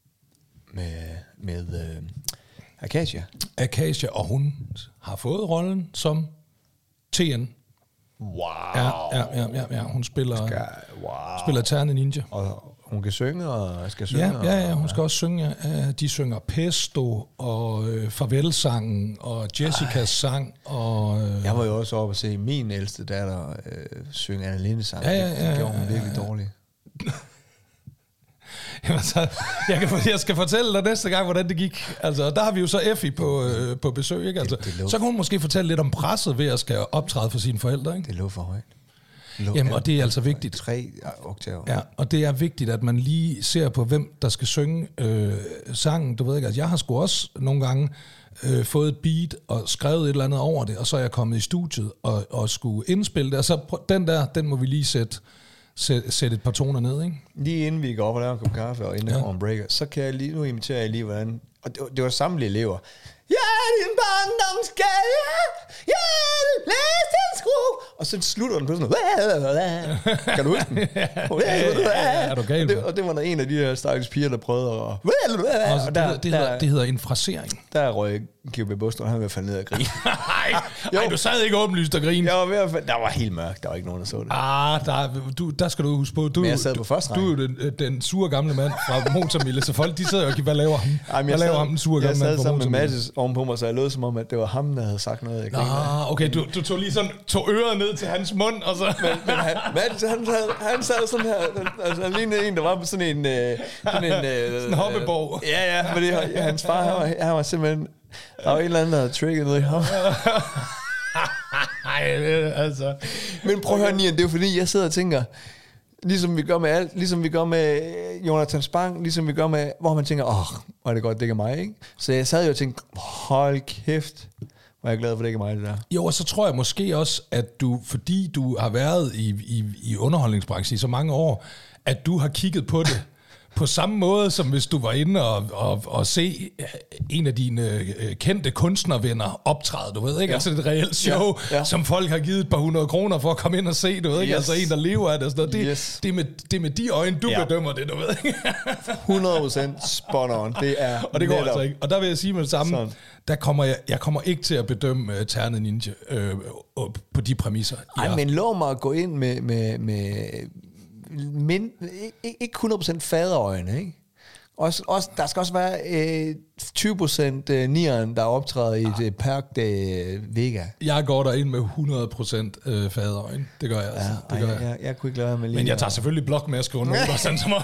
Med Acacia. Acacia, og hun har fået rollen som TN. Wow. Ja. Hun spiller Ternet Ninja. Og hun kan synge og skal synge. Ja, hun skal også synge. De synger Pesto og Farvelsangen og Jessicas sang. Og, jeg var jo også oppe at se min ældste datter synge Anne Lindes sang. Det gjorde hun virkelig dårligt. Jamen, så, jeg skal fortælle dig næste gang, hvordan det gik. Altså, der har vi jo så Effie på besøg. Ikke? Altså, så kan hun måske fortælle lidt om presset ved at skal optræde for sine forældre. Ikke? Det lå for højt. Jamen, og det er altså vigtigt. 3 oktaver. Ja, og det er vigtigt, at man lige ser på, hvem der skal synge sangen. Du ved ikke, altså jeg har sgu også nogle gange fået et beat og skrevet et eller andet over det, og så er jeg kommet i studiet og skulle indspille det. Og så den må vi lige sætte et par toner ned, ikke? Lige inden vi går op og laver en kop kaffe, og inden der kommer en breaker, så kan jeg nu imitere jeg lige, hvordan... Og det var samtlige elever. Ja, din barndomsgade, ja, læs en skrue. Og så slutter den på sådan noget. Kan du huske den? Er du gal? Og det var der en af de her stakkels piger, der prøvede at... Det hedder en frasering. Der røg G.B. Buster, han var ved at falde ned og grine. Nej, du sad ikke åbenlyst og grine. Der var helt mørkt, der var ikke nogen, der så det. Der skal du huske på. Men jeg sad på første række. Du er jo den sure gamle mand fra Motormille, så folk de sidder jo ikke, hvad laver ham? Hvad laver ham, den sure gamle mand fra Motormille? Jeg sad sammen med Mads ovenpå mig, så jeg lød som om, at det var ham, der havde sagt noget. Okay, du tog lige sådan, tog øret ned til hans mund, og så... Men han sad sådan her, altså han lignede en, der var på sådan en... sådan en hoppeborg. Ja, fordi hans far, han var simpelthen... Der var en eller anden, der havde trigget noget i ham. Altså... Men prøv at høre, Nian, det er jo fordi, jeg sidder og tænker... Ligesom vi gør med alt, ligesom vi gør med Jonathan Spang, ligesom vi gør med, hvor man tænker, hvor er det godt, det ikke er mig, ikke? Så jeg sad jo og tænkte, hold kæft, hvor er jeg glad for, det ikke er mig, det der. Jo, og så tror jeg måske også, at fordi du har været i underholdningsbranchen i så mange år, at du har kigget på det på samme måde, som hvis du var inde og se en af dine kendte kunstnervenner optræde, du ved ikke? Ja. Altså et reelt show, som folk har givet et par 100 kroner for at komme ind og se, du ved ikke? Altså en, der lever af det og sådan noget. Det er med de øjne, du bedømmer det, du ved ikke? 100% spot on. Det er og det går altså ikke. Og der vil jeg sige med det samme, jeg kommer ikke til at bedømme Ternet Ninja på de præmisser. Ej, men lov mig at gå ind med ikke 100% faderøjne, ikke? Også, der skal også være 20% nieren, der optræder i et Park de Vega. Jeg går der ind med 100% faderøjne. Det gør jeg altså. Ja, det gør jeg kunne ikke lade med lige. Men jeg tager selvfølgelig blok med at skrive noter, sådan som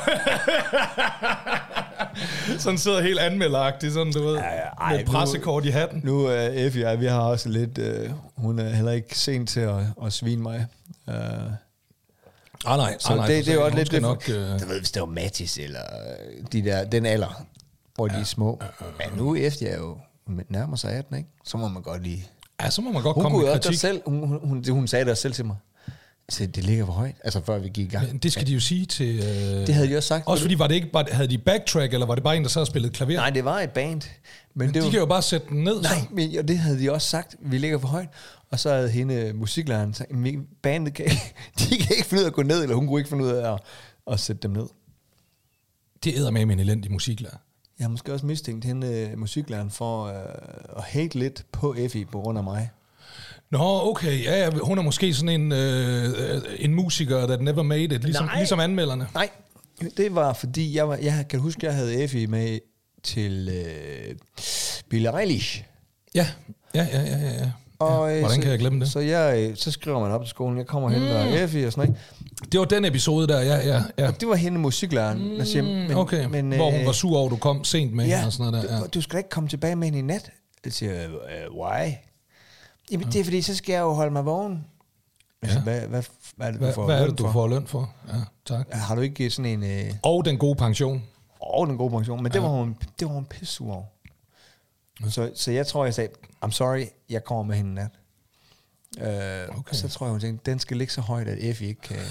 sådan sidder helt anmelderagtigt, sådan du ved, med pressekort i hatten. Nu Effie, vi har også lidt, hun er heller ikke sent til at svine mig. Nej, Så det er jo også lidt det. nok... Du ved, hvis det var Mattis, eller den alder, hvor de er små. Men nu efter jeg jo nærmer sig 18, ikke? Så må man godt lige... Ja, så må man godt Hun komme kunne med også kritik. selv, hun sagde det også selv til mig. Så det ligger for højt, altså før vi gik i gang. Men det skal de jo sige til... Det havde de også sagt. Også fordi, var det ikke bare, havde de backtrack, eller var det bare en, der sad og spillede klaver? Nej, det var et band. Men det de kan jo bare sætte den ned. Nej, så. men det havde de også sagt. Vi ligger for højt. Og så havde hende musiklæreren sagt, bandet kan, de kan ikke finde ud af at gå ned, eller hun kunne ikke finde ud af at sætte dem ned. Det æder med en elendig musiklærer. Jeg har måske også mistænkt hende musiklæreren for at hate lidt på Effie på grund af mig. Nå, okay. Ja, hun er måske sådan en musiker, that never made it, ligesom anmelderne. Nej, det var fordi, jeg kan huske, jeg havde Effie med til Billie Eilish. Ja. Og, hvordan kan jeg glemme det? Så skriver man op til skolen, jeg kommer og henter Effie og sådan noget. Det var den episode der, ja. Og det var hende musiklæreren, der siger, okay, hvor hun var sur over, du kom sent med hende og sådan noget der. Ja. Du skal da ikke komme tilbage med hende i nat. Jeg siger, why? Jamen, det er fordi, så skal jeg jo holde mig vågen. Altså, hvad er det, du får hvad løn er det, du for? får løn for? Ja, tak. Har du ikke sådan en... Og den gode pension. Den gode pension, men det var hun pissur over. Så jeg tror, jeg sagde, I'm sorry, jeg kommer med hende i nat. Okay. Så tror jeg, hun tænkte, den skal ligge så højt, at Effie ikke kan...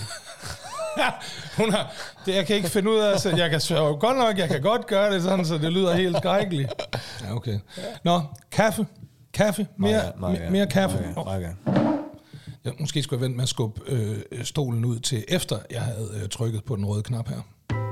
Jeg kan ikke finde ud af, så jeg kan godt gøre det sådan, så det lyder helt skrækkeligt. Ja, okay. Nå, kaffe. Mere kaffe. Ja, måske skulle jeg vente med at skubbe stolen ud til efter, jeg havde trykket på den røde knap her.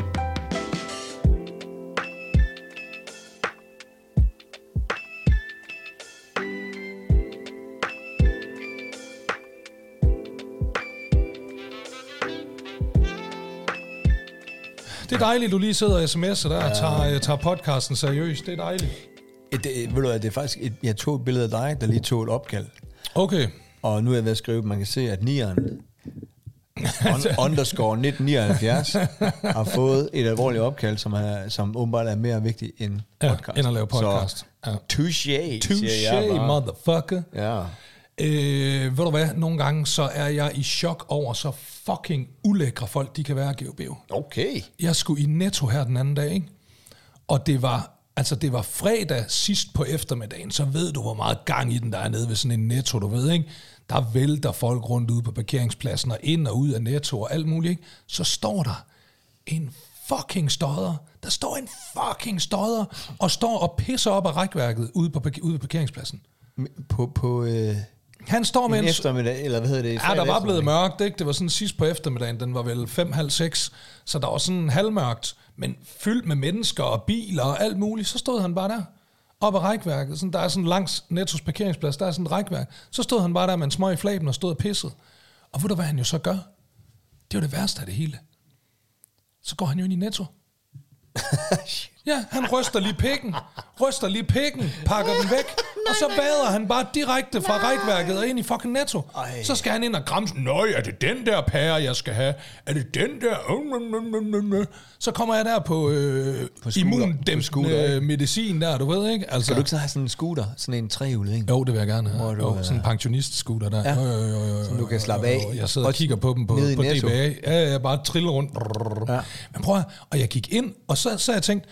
Det er dejligt, du lige sidder og sms'er der og tager podcasten seriøst. Det er dejligt. Ved du hvad, det er faktisk... Jeg tog et billede af dig, der lige tog et opkald. Okay. Og nu er jeg ved at skrive, man kan se, at nieren underscore 1979 har fået et alvorligt opkald, som åbenbart er mere vigtigt end podcast. End at lave podcast. Så, touché, motherfucker. Ja. Ved du hvad, nogle gange så er jeg i chok over så fucking ulækre folk, de kan være, GeoBeo. Okay. Jeg skulle i Netto her den anden dag, ikke? Og det var fredag sidst på eftermiddagen, så ved du, hvor meget gang i den der er nede ved sådan en Netto, du ved, ikke? Der vælter folk rundt ude på parkeringspladsen og ind og ud af Netto og alt muligt, ikke? Så står der en fucking stodder. Der står en fucking stodder og står og pisser op af rækværket ude på parkeringspladsen. Han står med en eftermiddag, eller hvad hedder det? Ja, der var blevet mørkt, ikke? Det var sådan sidst på eftermiddagen, den var vel 5:30, så der var sådan halvmørkt, men fyldt med mennesker og biler og alt muligt. Så stod han bare der, op ad rækværket. Sådan, der er sådan langs Nettos parkeringsplads, der er sådan et rækværk. Så stod han bare der med en smøg i flaben og stod og pissede. Og ved du, hvad han jo så gør? Det var det værste af det hele. Så går han jo ind i Netto. Ja, han ryster lige pikken, pakker den væk, og så vader han bare direkte fra rækværket og ind i fucking Netto. Så skal han ind og gramse. Nøj, er det den der pære, jeg skal have? Er det den der? Så kommer jeg der på immundæmpende medicin der, du ved, ikke? Altså, skal du ikke så have sådan en scooter, sådan en trehjulet, ikke? Jo, det vil jeg gerne have. Sådan en pensionist-scooter der. Ja. Som du kan slappe af. Jeg sidder og kigger på dem på DBA. Ja, jeg bare triller rundt. Ja. Men prøv at, og jeg gik ind, og så jeg tænkt,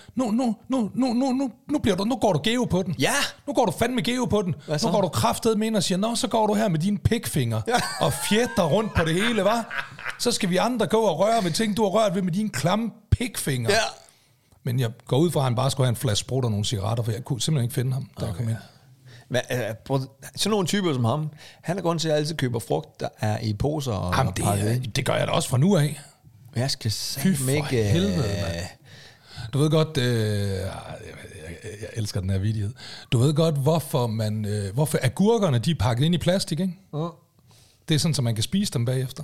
nu går du geo på den. Ja. Nu går du fandme geo på den. Nu går du kraftedeme ind og siger, nå, så går du her med dine pikfinger og fjætter rundt på det hele, hva? Så skal vi andre gå og røre ved ting, du har rørt ved med dine klamme pikfinger. Ja. Men jeg går ud fra, at han bare skulle have en flaske sprut og nogle cigaretter, for jeg kunne simpelthen ikke finde ham, da jeg kom ind. Men, sådan nogle typer som ham, han er grund til, at jeg altid køber frugt, der er i poser og det gør jeg da også fra nu af. Jeg skal sige ikke... helvede, du ved godt, jeg elsker den her vidighed. Du ved godt, hvorfor agurkerne, de er pakket ind i plastik, ikke? Det er sådan, så man kan spise dem bagefter.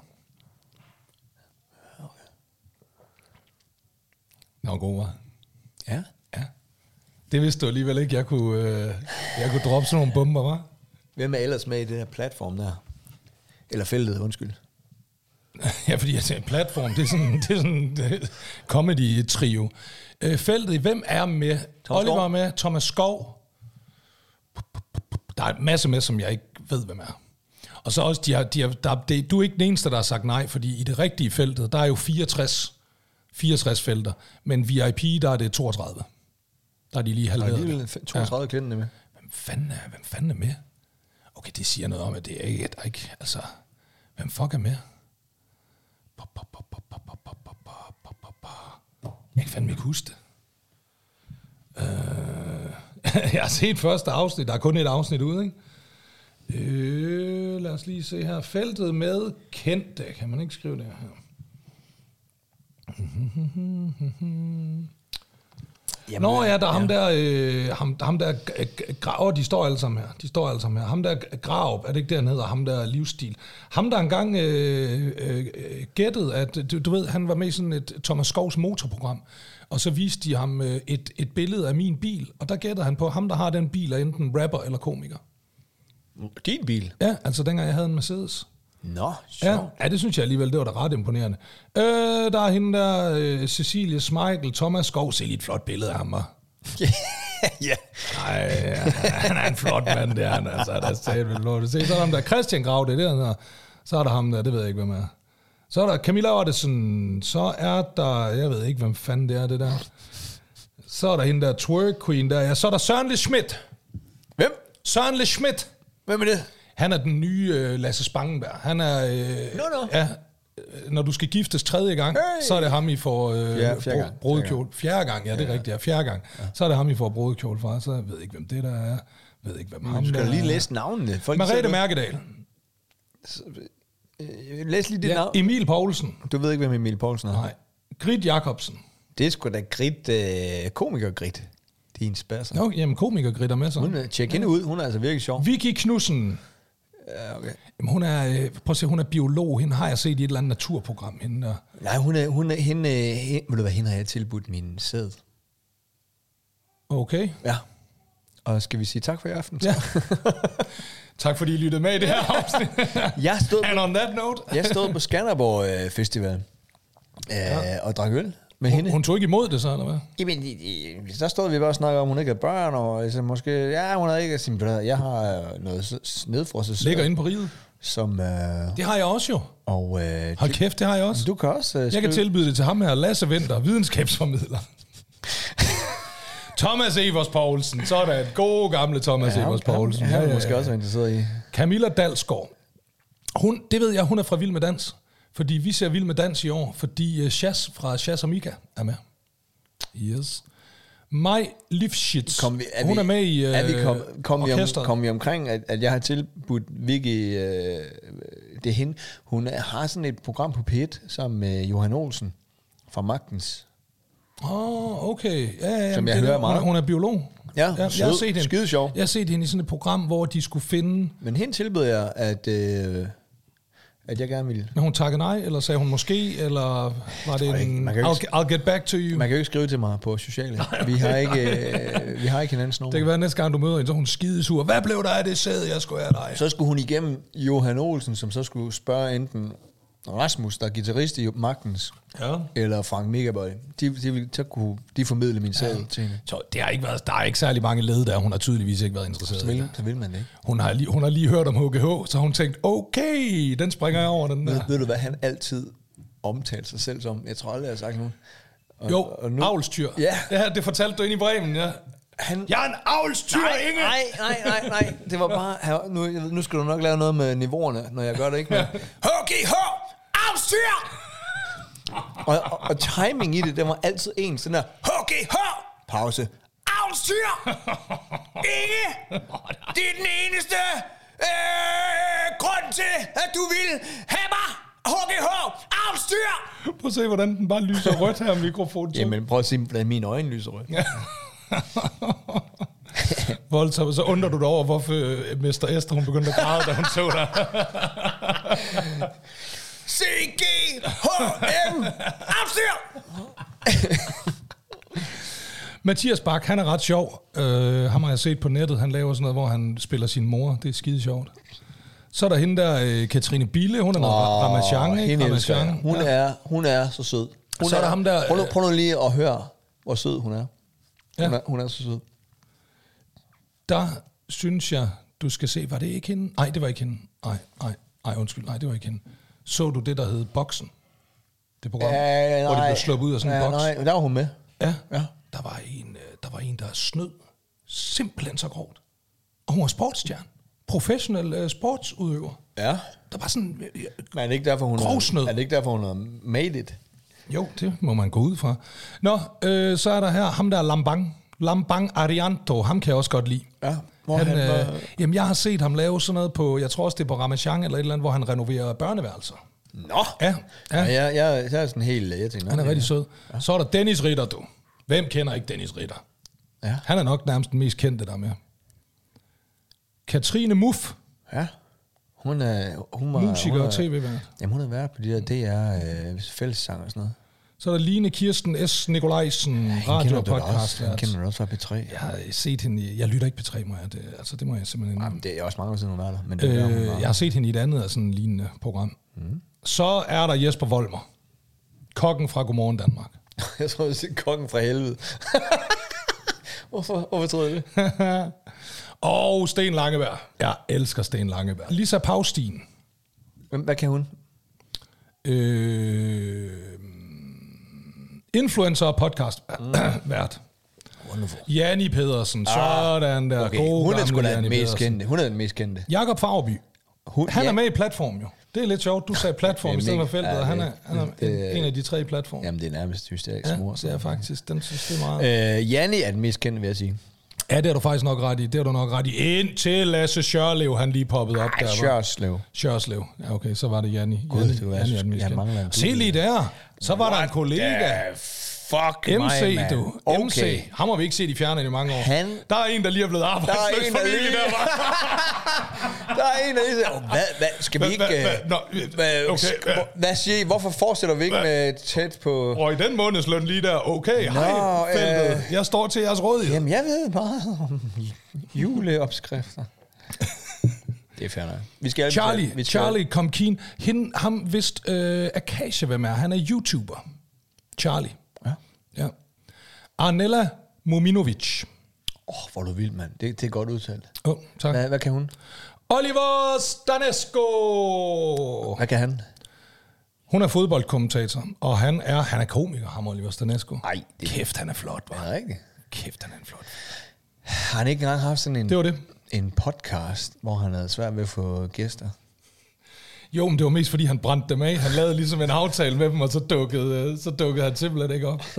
Nå, god, hva'? Ja. Det vidste du alligevel ikke, jeg kunne droppe sådan nogle bomber, hva'? Hvem er ellers med i det her platform der? Eller feltet, undskyld. Ja, fordi jeg siger, platform, det er sådan comedy-trio. Feltet, hvem er med? Oliver er med, Thomas Skov. Der er en masse med, som jeg ikke ved, hvem er. Og så også, du er ikke den eneste, der har sagt nej, fordi i det rigtige feltet, der er jo 64 felter, men VIP, der er det 32. Der er de lige halveret. 32 klienter med. Hvem fanden er med? Okay, det siger noget om, at det er ikke, altså, hvem fuck er med? Jeg kan fandme ikke huske det. Jeg har set første afsnit, der er kun et afsnit ude, ikke? Lad os lige se her. Feltet med kendte. Kan man ikke skrive det her? Nå ja, der er ham der Grav, de står alle sammen her. Ham der Grav, er det ikke det, han hedder? Ham der Livsstil. Ham der engang gættede, at du ved, han var med i sådan et Thomas Skovs motorprogram, og så viste de ham et billede af min bil, og der gættede han på, ham der har den bil er enten rapper eller komiker. Din bil? Ja, altså dengang jeg havde en Mercedes. Nå, sjovt. Ja, det synes jeg alligevel, det var da ret imponerende. Der er hende der, Cecilie Smeichel, Thomas Skov, se lige et flot billede af ham, hva'? Ja. Nej, han er en flot mand, det er han, altså, der er stadig lort. Se, så er der ham der, Christian Grav, det er der, så er der ham der, det ved jeg ikke, hvem er. Så er der Camilla Ottesen, så er der, jeg ved ikke, hvem fanden det er, det der. Så er der hende der, Twerk Queen der, ja, så er der Søren Le Schmidt. Hvem? Søren Le Schmidt. Hvem er det? Han er den nye Lasse Spangenberg. Han er... Ja, når du skal giftes 3. gang, så er det ham, I får brudekjole. 4. gang, ja, det er rigtigt, ja, 4. gang. Ja. Så er det ham, I får brudekjole fra. Så jeg ved ikke, hvem det der er. Jeg ved ikke, hvem ham der er. Du skal lige læse navnene. Merete Mærkedal. Læs lige det navn. Emil Poulsen. Du ved ikke, hvem Emil Poulsen er? Nej. Grit Jacobsen. Det er sgu da Grit, komiker-Grit. Din spasser. Jo, jamen komiker-Grit er med så. Tjek hende ud, hun er altså virkelig sjov. Vicky Knudsen. Ja, okay. Jamen, hun er, prøv at se, hun er biolog. Hende har jeg set i et eller andet naturprogram. Hende der. Nej, hun er hende, ved du hvad, hende har jeg tilbudt min sæd. Okay. Ja. Og skal vi sige tak for i aften? Ja. Tak fordi I lyttede med i det her afsnit. And on that note. Jeg stod på Skanderborg Festival og drak øl med hende. Hun tog ikke imod det så, eller hvad? Jamen, der stod vi bare og snakkede om, hun ikke havde børn, og altså, måske, ja, hun havde ikke sin børn. Jeg har noget nedfrosset. Ligger inde på riget. Som, det har jeg også jo. Og, hold kæft, det har jeg også. Du kan også jeg kan tilbyde det til ham her, Lasse Winther, videnskabsformidler. Thomas Evers Poulsen. Så er der et gode gamle Thomas Evers Poulsen. Han er måske også interesseret i. Camilla Dalsgaard. Det ved jeg, hun er fra Vild med Dans. Fordi vi ser Vild med Dans i år. Fordi Shaz fra Shaz og Mika er med. Yes. Maj Lifshitz. Hun er med i orkestret. Kom vi omkring, at jeg har tilbudt Vicky, det er hende. Hun har sådan et program på P1 sammen med Johan Olsen fra Magtens. Okay. Ja, som jeg hører meget. Hun er biolog. Ja, jeg har set hende. Skide sjov. Jeg har set hende i sådan et program, hvor de skulle finde... Men hende tilbød jeg, at jeg gerne ville... Men hun takkede nej, eller sagde hun måske, eller var det en... I'll get back to you. Man kan jo ikke skrive til mig på sociale. Vi har ikke hinandens nummer. Det kan være næste gang, du møder hende, så hun skidesur. Hvad blev der af det sæd, jeg skulle have dig? Så skulle hun igennem Johan Olsen, som så skulle spørge enten Rasmus, der er guitarist i Magtens, eller Frank Megaboy. Så kunne de formidle min sag til hende. Så det har ikke været, der er ikke særlig mange led der. Hun har tydeligvis ikke været interesseret. Så vil man det ikke. Hun har lige hørt om HGH, så hun tænkt, okay, den springer jeg over, den der. Ved du, hvad han altid omtalte sig selv som? Jeg tror aldrig, jeg har sagt nogen. Og nu, avlstyr. Ja, det fortalte du inde i Bremen, ja. Jeg er en avlstyr, Inge! Nej. Det var bare... Nu skal du nok lave noget med niveauerne, når jeg gør det, ikke? HGH! Avlstyr! og timing i det var altid en. Sådan der... HGH! Pause. Avlstyr! Inge! Det er den eneste grund til, at du vil have mig! HGH! Avlstyr! Prøv at se, hvordan den bare lyser rødt her med mikrofonen. Jamen, prøv at se, hvordan mine øjne lyser rødt. Voldsomt, så undrer du dig over, hvorfor Mester Esther, hun begyndte at græde, da hun så dig. CGHM Afstyr! Mathias Bak, han er ret sjov. Ham har jeg set på nettet. Han laver sådan noget, hvor han spiller sin mor. Det er skide sjovt. Så er der hende der, Katrine Bille. Hun er noget Ramachan. Hun er så sød. Så er der ham der... Prøv nu lige at høre, hvor sød hun er. Hun er så sød. Der synes jeg, Du skal se, var det ikke hende? Nej, det var ikke hende. Nej, undskyld, nej, det var ikke hende. Så du det, der hed Boksen? Det program, hvor de blev sluppet ud af sådan en boks? Nej, der var hun med. Ja. Der var en, der snød simpelthen så grovt. Og hun var sportsstjerne. Professionel sportsudøver. Ja. Der var sådan Men er det ikke derfor, hun har made it? Jo, det må man gå ud fra. Nå, så er der her ham der Lambang Arianto. Ham kan jeg også godt lide. Ja. Jamen, jeg har set ham lave sådan noget på, jeg tror også det er på Ramachan eller et eller andet, hvor han renoverer børneværelser. Nå! Ja. Jeg er sådan helt... Jeg tænker, han er rigtig sød. Ja. Så er der Dennis Ritter, du. Hvem kender ikke Dennis Ritter? Ja. Han er nok nærmest den mest kendte der med. Katrine Muff. Ja. Hun var musiker og tv-vært. Jamen, hun har været på de der fællessang og sådan noget. Så er der Line Kirsten S. Nikolajsen, radio og podcast. Jeg kender du også fra P3. Jeg har set hende, jeg lytter ikke P3, må jeg. Det må jeg simpelthen... Jamen, det er også mange år siden, hun var der. Men jeg har set hende i et andet af sådan en lignende program. Mm. Så er der Jesper Volmer. Kokken fra Godmorgen Danmark. Jeg tror, det er kokken fra helvede. Hvorfor tror jeg det? Og Sten Langeberg. Jeg elsker Sten Langeberg. Lisa Paustin. Hvad kan hun? Influencer og podcast vært. Wonderful. Janni Pedersen. Sådan der. Okay. Gode Hun er sgu da den mest kendte. Hun er den mest kendte. Jakob Fagerby. Han er med i Platform jo. Det er lidt sjovt. Du sagde Platform i stedet for feltet, og han er en af de 3 platformer. Jamen, det er nærmest hysterisk mor. Ja, det er faktisk. Den synes det er meget. Janni er den mest kendte, vil jeg sige. Ja, det er du faktisk nok ret i. Det er du nok ret i. Indtil Lasse Sjørlev, han lige poppede op der. Sjørslev. Ja, okay, så var det Janni. Gud, det var jeg se lige der. Så var der en kollega. Fuck MC, mig, man. du. Okay. MC. Ham har vi ikke set i fjernet i mange år. Der er en, der lige er blevet arbejdsløs familie der, var. Der er en, der lige siger, hvad skal vi ikke... Hvad siger I? Hvorfor fortsætter vi ikke med tæt på... Og i den månedsløn lige der, okay, hej, feltet. Jeg står til jeres rådighed. Jamen, jeg ved meget om juleopskrifter. Det er fair nok. Charlie Comkeen. Ham vidst Akasia, hvem er. Han er YouTuber. Charlie. Ja. Arnella Muminovic. Hvor er du vild, mand. Det er godt udtalt. Tak. Hvad kan hun? Oliver Stanesco. Hvad kan han? Hun er fodboldkommentator, og han er komiker, ham Oliver Stanesco. Ej, kæft, han er flot, hva'? Ja, rigtigt. Kæft, han er flot. Har han ikke engang haft sådan en podcast, hvor han havde svært ved at få gæster? Jo, men det var mest fordi, han brændte dem af. Han lavede ligesom en aftale med dem, og så dukkede han simpelthen ikke op.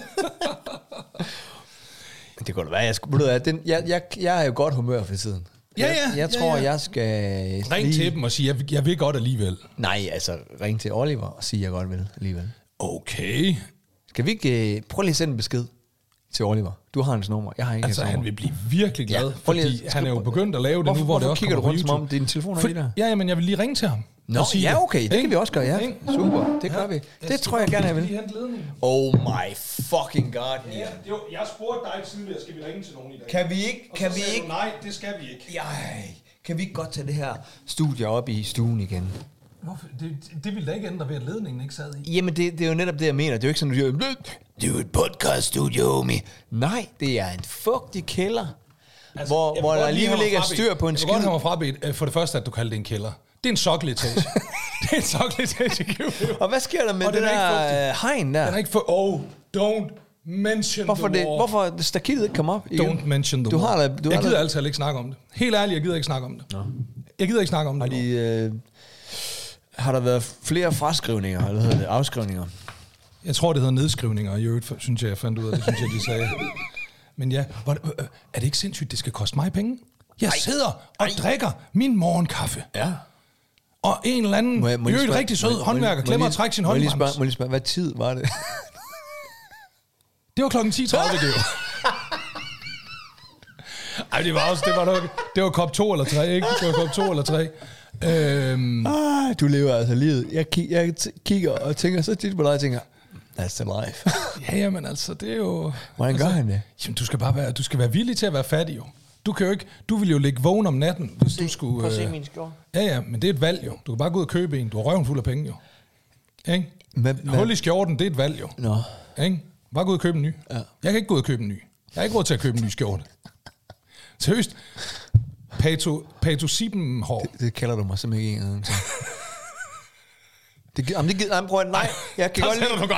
Det kunne da være. Jeg er jo godt humør for tiden. Jeg tror, jeg skal... Ring til dem og sige, jeg vil godt alligevel. Nej, altså ring til Oliver og sige, jeg godt vil alligevel. Okay. Skal vi ikke... Prøv lige at sende en besked til Oliver. Du har hans nummer. Jeg har ikke hans nummer. Han vil blive virkelig glad, fordi han er jo begyndt at lave det nu, hvor det også kommer på YouTube. Hvorfor kigger du rundt, som om din telefon er lige der? Ja, men jeg vil lige ringe til ham. Nå, ja, okay. Det kan vi også gøre, ja. Super, det gør vi. Det tror jeg gerne, jeg vil. Oh my fucking god, Nia. Jeg spurgte dig tidligere, skal vi ringe til nogen i dag? Kan vi ikke? Nej, det skal vi ikke. Kan vi ikke godt tage det her studie op i stuen igen? Hvorfor? Det ville da ikke ændre ved, at ledningen ikke sad i. Jamen, det er jo netop det, jeg mener. Det er jo ikke sådan, at det er jo et podcast-studio, homie. Nej, det er en fugtig kælder, altså, hvor der alligevel ikke er styr på en skid. Jeg vil godt have mig frabedt for det første, at du kalder det en kælder. Det er en sokletage. Det er en sokletage. Og hvad sker der med det der hegn der? Den er ikke for... don't mention the war. Hvorfor stakittet ikke kommer op igen? Don't mention the war. Jeg gider altid ikke snakke om det. Helt ærligt, jeg gider ikke snakke om det. Nå. Jeg gider ikke snakke om det. Har der været flere fraskrivninger, eller hedder det afskrivninger? Jeg tror, det hedder nedskrivninger. I øvrigt, synes jeg fandt ud af det, synes jeg, de sagde. Men ja, er det ikke sindssygt, det skal koste mig penge? Jeg sidder og drikker min morgenkaffe. Ja. Og en eller anden, rigtig sød håndværker, glemmer at trække sin håndbrems. Må jeg lige spørge, hvad tid var det? Det var 10:30, det var. Ej, det var kop 2 eller 3, ikke? Det var kop 2 eller 3. Du lever altså livet. Jeg kigger og tænker så tit på dig og tænker, that's the life. Jamen altså, det er jo... Hvordan gør han det? Jamen, du skal være villig til at være fattig, jo. Du vil jo ligge vågen om natten, hvis du skulle... Prøv at se min skjorte. Ja, men det er et valg, jo. Du kan bare gå ud og købe en. Du har røven fuld af penge, jo. Ikke? Hul i skjorten, det er et valg, jo. Nå. Ikke? Bare gå ud og købe en ny. Ja. Jeg kan ikke gå ud og købe en ny. Jeg har ikke råd til at købe en ny skjorte. Seriøst. Pato Siebenhår. Det kalder du mig simpelthen ikke engang. Nej, jeg kan godt lide...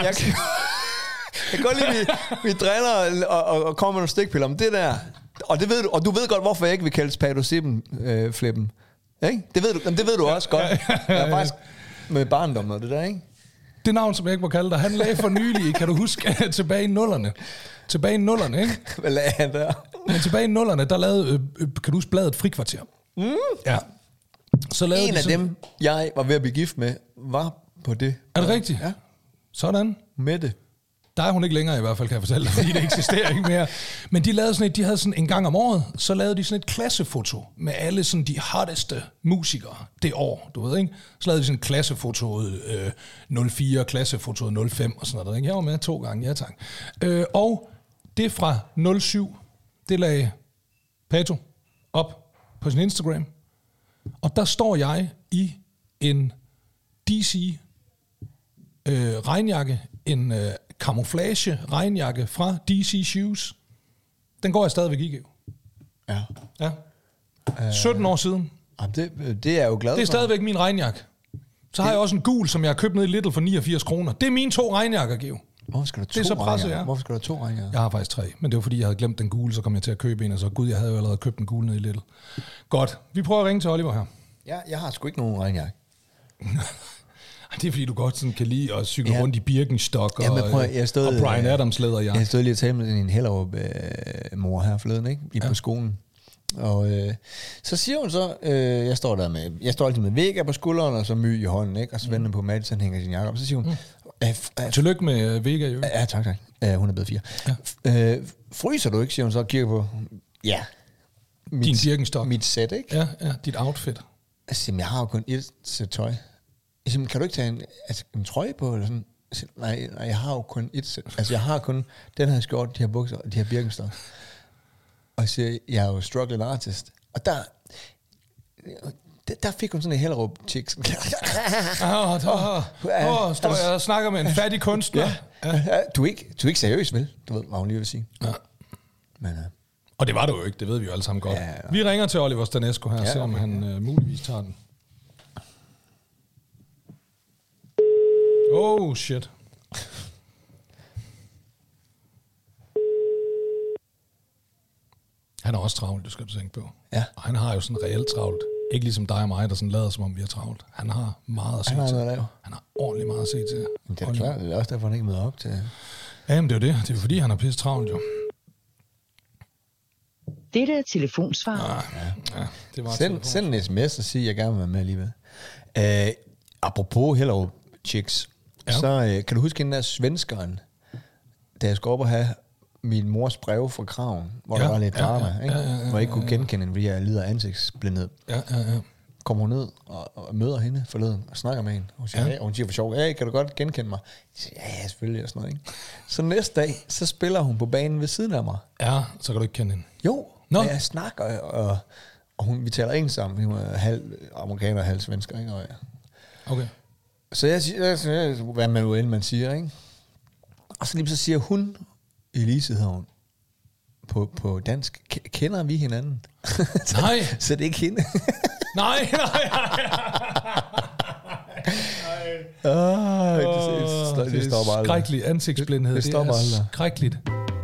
Jeg kan godt lide, vi driller og kommer med nogle stikpiller om det der. Og det ved du, og du ved godt, hvorfor jeg ikke vil kaldes Pato Siebenflippen. Ikke? Det ved du også godt. Jeg er faktisk med barndommen og det der, ikke? Det navn, som jeg ikke må kalde dig, han lagde for nylig, kan du huske, tilbage i nullerne. Tilbage i nullerne, ikke? Hvad lagde han der? Men tilbage i nullerne, der lavede, kan du huske, bladet Frikvarter. Ja. Så lavede en af dem, jeg var ved at blive gift med, var på det. Er det rigtigt? Ja. Sådan. Mette. Der er hun ikke længere i hvert fald, kan jeg fortælle dig, fordi det eksisterer ikke mere. Men de lavede sådan de havde sådan en gang om året, så lavede de sådan et klassefoto med alle sådan de hotteste musikere det år, du ved, ikke? Så lavede de sådan klassefotoet 04, klassefotoet 05 og sådan noget, ikke? Jeg var med 2 gange, ja tak. Og det fra 07, det lagde Pato op på sin Instagram, og der står jeg i en DC regnjakke, en camouflage regnjakke fra DC Shoes. Den går jeg stadigvæk i, Geo. Ja. 17 år siden. Det er jeg jo glad for. Det er stadigvæk min regnjakke. Så har jeg også en gul, som jeg har købt ned i Lidl for 89 kroner. Det er mine 2 regnjakker, Geo. Hvorfor skal du Det er så presset, ja. Hvorfor skal du 2 regnjakker? Jeg har faktisk 3, men det var fordi, jeg havde glemt den gule, så kom jeg til at købe en, og så gud, jeg havde jo allerede købt den gule ned i Lidl. Godt. Vi prøver at ringe til Oliver her. Ja, jeg har sgu ikke nogen regnjakke. Det er fordi, du godt sådan kan lide at cykle rundt i Birkenstock og Bryan Adams læderjakke. Jeg stod lige og talte med en Hellerup mor her forleden, ikke? På skolen. Og så siger hun så, jeg står altid med Vega på skulderen, og så My i hånden, ikke? Og så venter på Mads, han hænger sin jakke op. Så siger hun... Tillykke med Vega, jo. Ja, tak. Hun er blevet 4. Ja. Fryser du ikke, siger hun så, og kigger på... Ja. Din Birkenstock. Mit sæt, ikke? Ja, dit outfit. Altså, jeg har jo kun 1 sæt tøj. Siger, kan du ikke tage en trøje på, eller sådan? Siger, nej, jeg har jo kun 1 sæt. Altså, jeg har kun den her skjort, de her bukser og de her Birkenstock. Og siger, jeg er jo struggling artist. Og der fik hun sådan en Hellerup chicks. Står jeg og snakker med en fattig kunstner. Ja. Du er ikke seriøs, vel? Du ved, hvad hun lige vil sige. Ja. Men, og det var du jo ikke, det ved vi jo alle sammen godt. Ja. Vi ringer til Oliver Stanesco her, og ser om han muligvis tager den. Oh, shit. Han er også travlt, du skal tænke på. Ja. Og han har jo sådan reelt travlt. Ikke ligesom dig og mig, der sådan lader, som om vi er travlt. Han har meget at se til. Han har ordentligt meget at se til. Men det er klart, det er også derfor, han ikke møder op til. Jamen, det er jo det. Det er fordi, han har pisse travlt, jo. Dette er telefonsvar. Ja, det var send en sms og sig, at jeg gerne vil være med alligevel. Apropos Hellerup chicks, så kan du huske den der svenskeren, da jeg skulle op og have min mors brev fra Kraven, hvor der var lidt drama, hvor jeg ikke kunne genkende hende, fordi jeg lider af ansigtsblindhed. Ja. Kommer hun ned og møder hende forleden og snakker med hende. Hun siger, og hun siger for sjov, kan du godt genkende mig? Jeg siger, ja, selvfølgelig, og sådan noget, ikke? Så næste dag, så spiller hun på banen ved siden af mig. Ja, så kan du ikke kende hende. Jo, og jeg snakker, og vi taler engelsk sammen. Hun er halv amerikaner og halv svensker, ikke? Og okay. Så jeg siger, hvad man jo end man siger, ikke? Og så lige så siger hun, Elise hedder hun, på dansk, kender vi hinanden? Nej. Så det er ikke hende. Nej. Det stopper aldrig. Skrækkelig ansigtsblindhed. Det stopper aldrig. Skrækkeligt.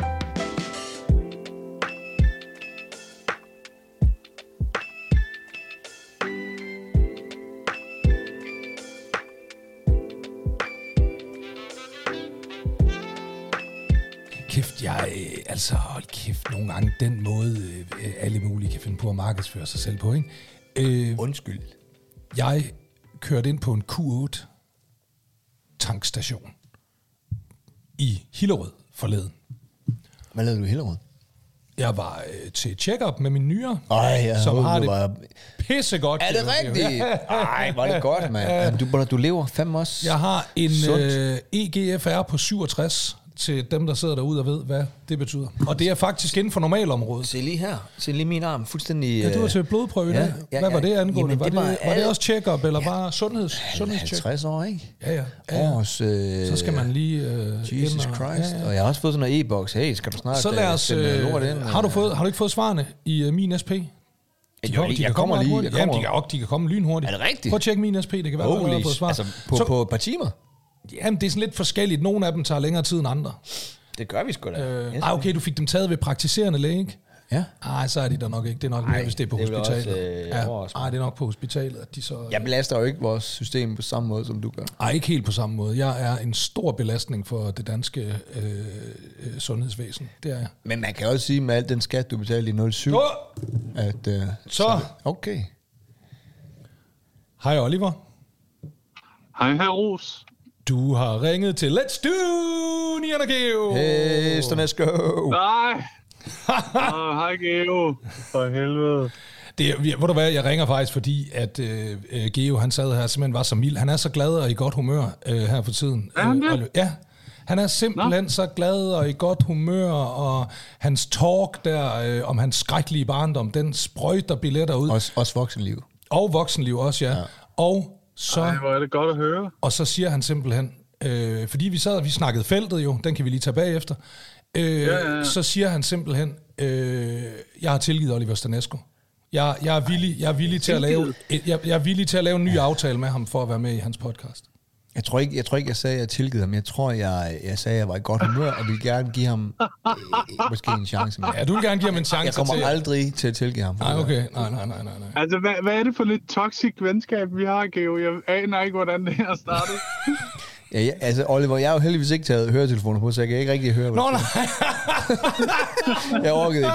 Hold kæft, nogle gange den måde, alle mulige kan finde på at markedsføre sig selv på, ikke? Undskyld. Jeg kørte ind på en Q8 tankstation i Hillerød forleden. Hvad lavede du i Hillerød? Jeg var til check-up med min nyre, som har det pissegodt. Er det rigtigt? Ej, var det godt, mand. Du lever 5 også. Jeg har en EGFR på 67, til dem, der sidder derude og ved, hvad det betyder. Og det er faktisk inden for normalområdet. Se lige her. Se lige min arm. Fuldstændig... Ja, du var til blodprøve i dag. Hvad var det angående? Var det også check-up, eller bare sundhedscheck? 50 år, ikke? Ja. Så skal man lige... Jesus Christ. Og jeg har også fået sådan en e-boks. Hey, skal du snart... Så lad os... Har du ikke fået svarene i min SP? De kan komme ret hurtigt. Jamen, de kan komme lynhurtigt. Er det rigtigt? Prøv at tjekke min SP, det kan være, at jeg har fået svar. Altså på et par timer? Jamen, det er sådan lidt forskelligt. Nogle af dem tager længere tid end andre. Det gør vi sgu da. Okay, du fik dem taget ved praktiserende læge, ikke? Ja. Nej, så er de der nok ikke. Det er nok mere, hvis det er på hospitalet. Det det er nok på hospitalet, at de så... Jeg belaster jo ikke vores system på samme måde, som du gør. Nej, ikke helt på samme måde. Jeg er en stor belastning for det danske sundhedsvæsen. Det er jeg. Men man kan også sige, med alt den skat, du betalte i 07, at... Så. Okay. Hej Oliver. Hej, herr Ros. Du har ringet til Let's Do Nian og Geo. Hey, Stanesco. Nej. Hej, Geo. For helvede. Ved du hvad, jeg ringer faktisk, fordi at Geo, han sad her, simpelthen var så mild. Han er så glad og i godt humør her for tiden. Er han det? Ja, han er simpelthen så glad og i godt humør, og hans talk der om hans skrækkelige barndom, den sprøjter billetter ud. Også voksenliv. Og voksenliv også, ja. Og så... Ej, hvor er det godt at høre. Og så siger han simpelthen, fordi vi sad og vi snakkede feltet jo, den kan vi lige tage bagefter, så siger han simpelthen, jeg har tilgivet Oliver Stanesco. Jeg er villig til at lave en ny aftale med ham for at være med i hans podcast. Jeg tror ikke, jeg sagde, at jeg tilgivet ham. Jeg tror, jeg sagde, at jeg var i godt humør, og ville gerne give ham måske en chance. Ja, du vil gerne give ham en chance. Jeg kommer aldrig til at tilgive ham. Nej, okay. Nej. Altså, hvad er det for lidt toxic venskab, vi har, Geo? Jeg aner ikke, hvordan det her startede. Ja, altså, Oliver, jeg har jo heldigvis ikke taget høretelefoner på, så jeg kan ikke rigtig høre, hvad nej. Jeg orkede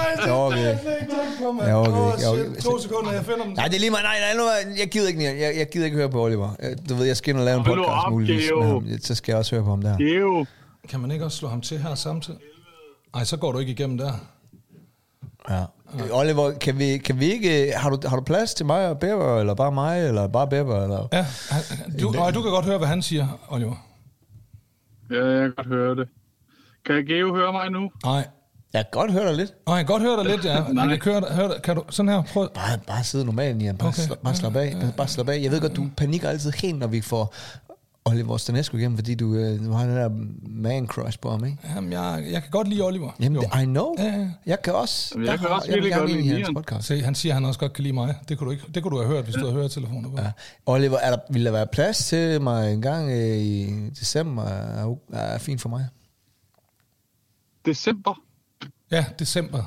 ikke. 2 sekunder, jeg finder dem. Nej, det er lige mig. Nej, jeg gider ikke, jeg gider ikke høre på Oliver. Du ved, jeg skal ind og lave en podcast muligvis med ham. Så skal jeg også høre på ham der. Geo. Kan man ikke også slå ham til her samtidig? Nej, så går du ikke igennem der. Ja. Oliver, kan vi ikke... Har du plads til mig og Bepper, eller bare mig, eller bare Bepper? Eller? Ja, du kan godt høre, hvad han siger, Oliver. Ja, jeg kan godt høre det. Kan Geo høre mig nu? Nej. Jeg kan godt høre dig lidt. Jeg kan godt høre dig lidt, ja. Jeg kan høre dig. Kan du sådan her? Prøv. Bare sidde normalt, Nian. Bare slap af. Bare slap af. Jeg ved godt, du panikker altid helt, når vi får Oliver Stanesco igennem, fordi du har den der man-crush på ham, ikke? Jamen, jeg kan godt lide Oliver. Jamen, I know. Ja. Jeg kan også. Jeg kan også virkelig godt lide hans podcast. Se, han siger, at han også godt kan lide mig. Det kunne du have hørt, hvis du havde hørt telefoner på. Ja. Oliver, vil der være plads til mig en gang i december? Er fint for mig. December? Ja, december.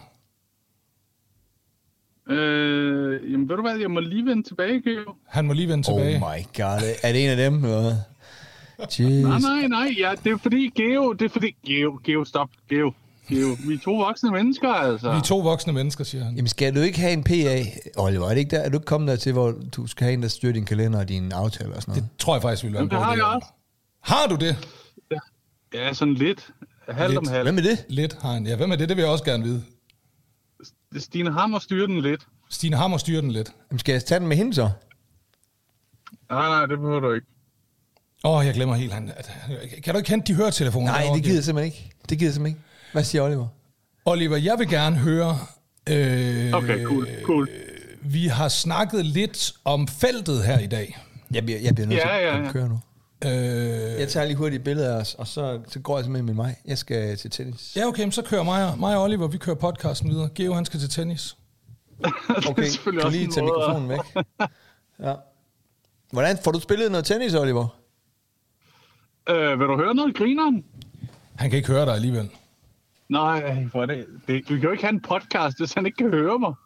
Jamen, ved du hvad, jeg må lige vende tilbage, Geo. Han må lige vende tilbage. Oh my god, er det en af dem, eller hvad? Nej, ja, det er fordi Geo, stop, Geo, vi er 2 voksne mennesker, altså. Vi er 2 voksne mennesker, siger han. Jamen, skal du ikke have en PA, Oliver? Er du ikke kommet der til, hvor du skal have en, der styrer din kalender og dine aftaler og sådan noget? Det tror jeg faktisk, vil være en god idé. Det har jeg også. Har du det? Ja, sådan lidt. Halvt om halvt. Hvem er det? Lidt har han. Ja, hvem er det? Det vil jeg også gerne vide. Stine Hammer styrer den lidt. Stine Hammer styrer den lidt. Jamen, skal jeg tage den med hende så? Nej, det behøver du ikke. Jeg glemmer helt. Kan du ikke hente de høretelefoner? Nej, det gider jeg simpelthen ikke. Hvad siger Oliver? Oliver, jeg vil gerne høre... Okay, cool. Vi har snakket lidt om feltet her i dag. Jeg bliver nødt til at køre nu. Jeg tager lige hurtigt billeder af os, og så går jeg simpelthen med mig. Jeg skal til tennis. Ja, okay, så kører mig og Oliver, vi kører podcasten videre. Geo, han skal til tennis. Okay, kan lige tage mikrofonen væk. Ja. Hvordan får du spillet noget tennis, Oliver? Vil du høre noget, grineren? Han kan ikke høre dig alligevel. Nej, for det. Vi kan jo ikke have en podcast, hvis han ikke kan høre mig.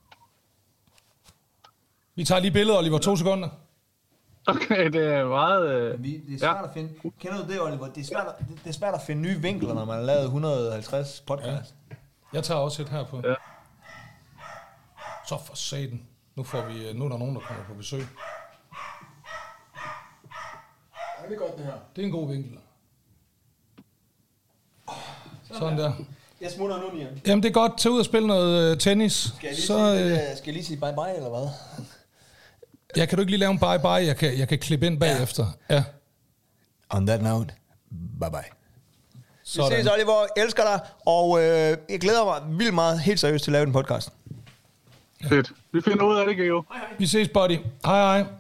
Vi tager lige billeder, Oliver. 2 sekunder. Okay, det er meget... Det er svært at finde... Kender du det, Oliver? Det er svært at finde nye vinkler, når man har lavet 150 podcast. Ja. Jeg tager også et her på. Ja. Så for satan. Nu er der nogen, der kommer på besøg. Ja, det er godt det her. Det er en god vinkel. Sådan der. Jeg smutter nu, Nian. Jamen, det er godt. Tag ud og spille noget tennis. Skal jeg lige sige bye-bye, eller hvad? Ja, kan du ikke lige lave en bye-bye? Jeg kan klippe ind bagefter. Ja. On that note, bye-bye. Sådan. Vi ses, Oliver. Jeg elsker dig. Og jeg glæder mig vildt meget, helt seriøst, til at lave en podcast. Fedt. Vi finder ud af det, Geo. Vi ses, buddy. Hej. Yes.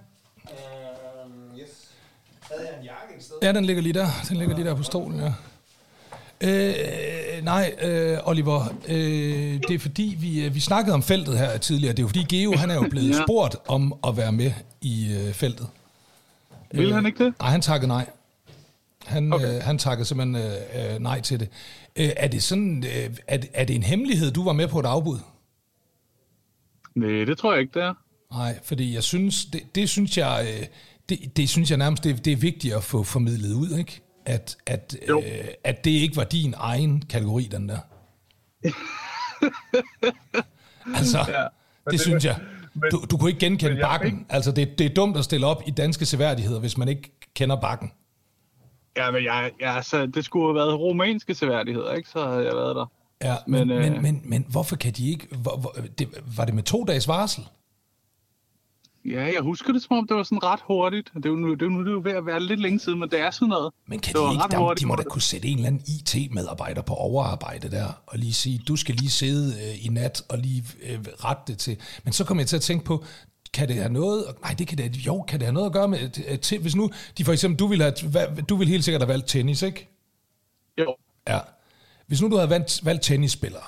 Havde jeg en jakke et sted? Ja, den ligger lige der. Den ligger lige der på stolen, ja. Nej, Oliver, det er fordi, vi snakkede om feltet her tidligere. Det er jo fordi, Geo, han er jo blevet spurgt om at være med i feltet. Vil han ikke det? Nej, han takkede nej. Han takkede simpelthen nej til det. Er det sådan, er det en hemmelighed, du var med på et afbud? Nej, det tror jeg ikke, det er. Nej, fordi jeg synes, det synes jeg nærmest, det er vigtigt at få formidlet ud, ikke? At det ikke var din egen kategori, den der. Altså, det synes jeg. Du kunne ikke genkende bakken. Altså, det er dumt at stille op i danske seværdigheder, hvis man ikke kender bakken. Ja, men altså, det skulle have været rumænske seværdigheder, ikke? Så havde jeg været der. Ja, men hvorfor kan de ikke... Var det med 2 dages varsel? Ja, jeg husker det, som om det var sådan ret hurtigt. Det er jo ved at være lidt længe siden, men det er sådan noget. Men kan de må da kunne sætte en eller anden IT-medarbejder på overarbejde der, og lige sige, du skal lige sidde i nat og lige rette det til. Men så kommer jeg til at tænke på, kan det have noget... Nej, det kan det... Jo, kan det have noget at gøre med... Hvis nu, de for eksempel, du vil helt sikkert have valgt tennis, ikke? Jo. Ja. Hvis nu du havde valgt tennisspillere,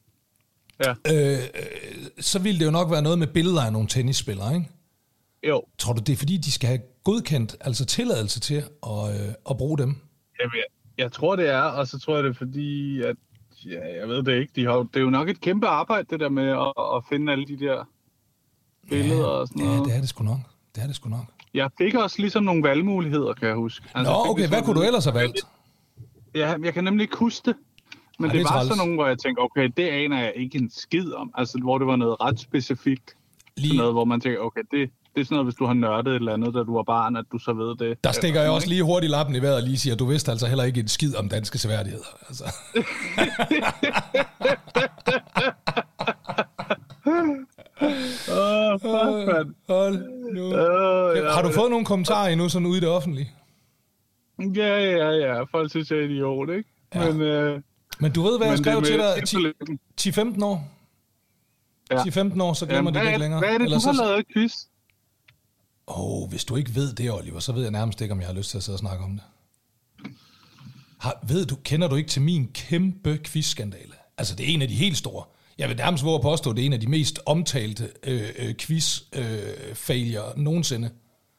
så ville det jo nok være noget med billeder af nogle tennisspillere, ikke? Jo. Tror du, det er fordi, de skal have godkendt, altså tilladelse til at bruge dem? Jamen, jeg tror, det er, og så tror jeg, det er fordi, at... Ja, jeg ved det ikke. Det er jo nok et kæmpe arbejde, det der med at finde alle de der billeder og sådan noget. Ja, det er det sgu nok. Jeg fik også ligesom nogle valgmuligheder, kan jeg huske. Altså, okay, ligesom hvad kunne du ellers have valgt? Ja, jeg kan nemlig ikke huske det. Men det var sådan nogle, hvor jeg tænkte, okay, det aner jeg ikke en skid om. Altså, hvor det var noget ret specifikt. Sådan noget, hvor man tænker, okay, det er sådan noget, hvis du har nørdet et eller andet, da du var barn, at du så ved det. Der stikker jeg også lige hurtigt lappen i vejret og lige siger, du vidste altså heller ikke en skid om danske seværdigheder. Altså. Hold nu. Har du fået nogle kommentarer endnu sådan ude i det offentlige? Ja. Folk synes, jeg er idiot, ikke? Ja. Men du ved, hvad jeg skrev til dig? 10-15 år? Ja. 10-15 år, så glemmer de det ikke længere. Hvad er det, du har lavet quiz? Hvis du ikke ved det, Oliver, så ved jeg nærmest ikke, om jeg har lyst til at sidde og snakke om det. Kender du ikke til min kæmpe quiz-skandale? Altså, det er en af de helt store. Jeg vil nærmest våge at påstå, at det er en af de mest omtalte quiz-failure nogensinde.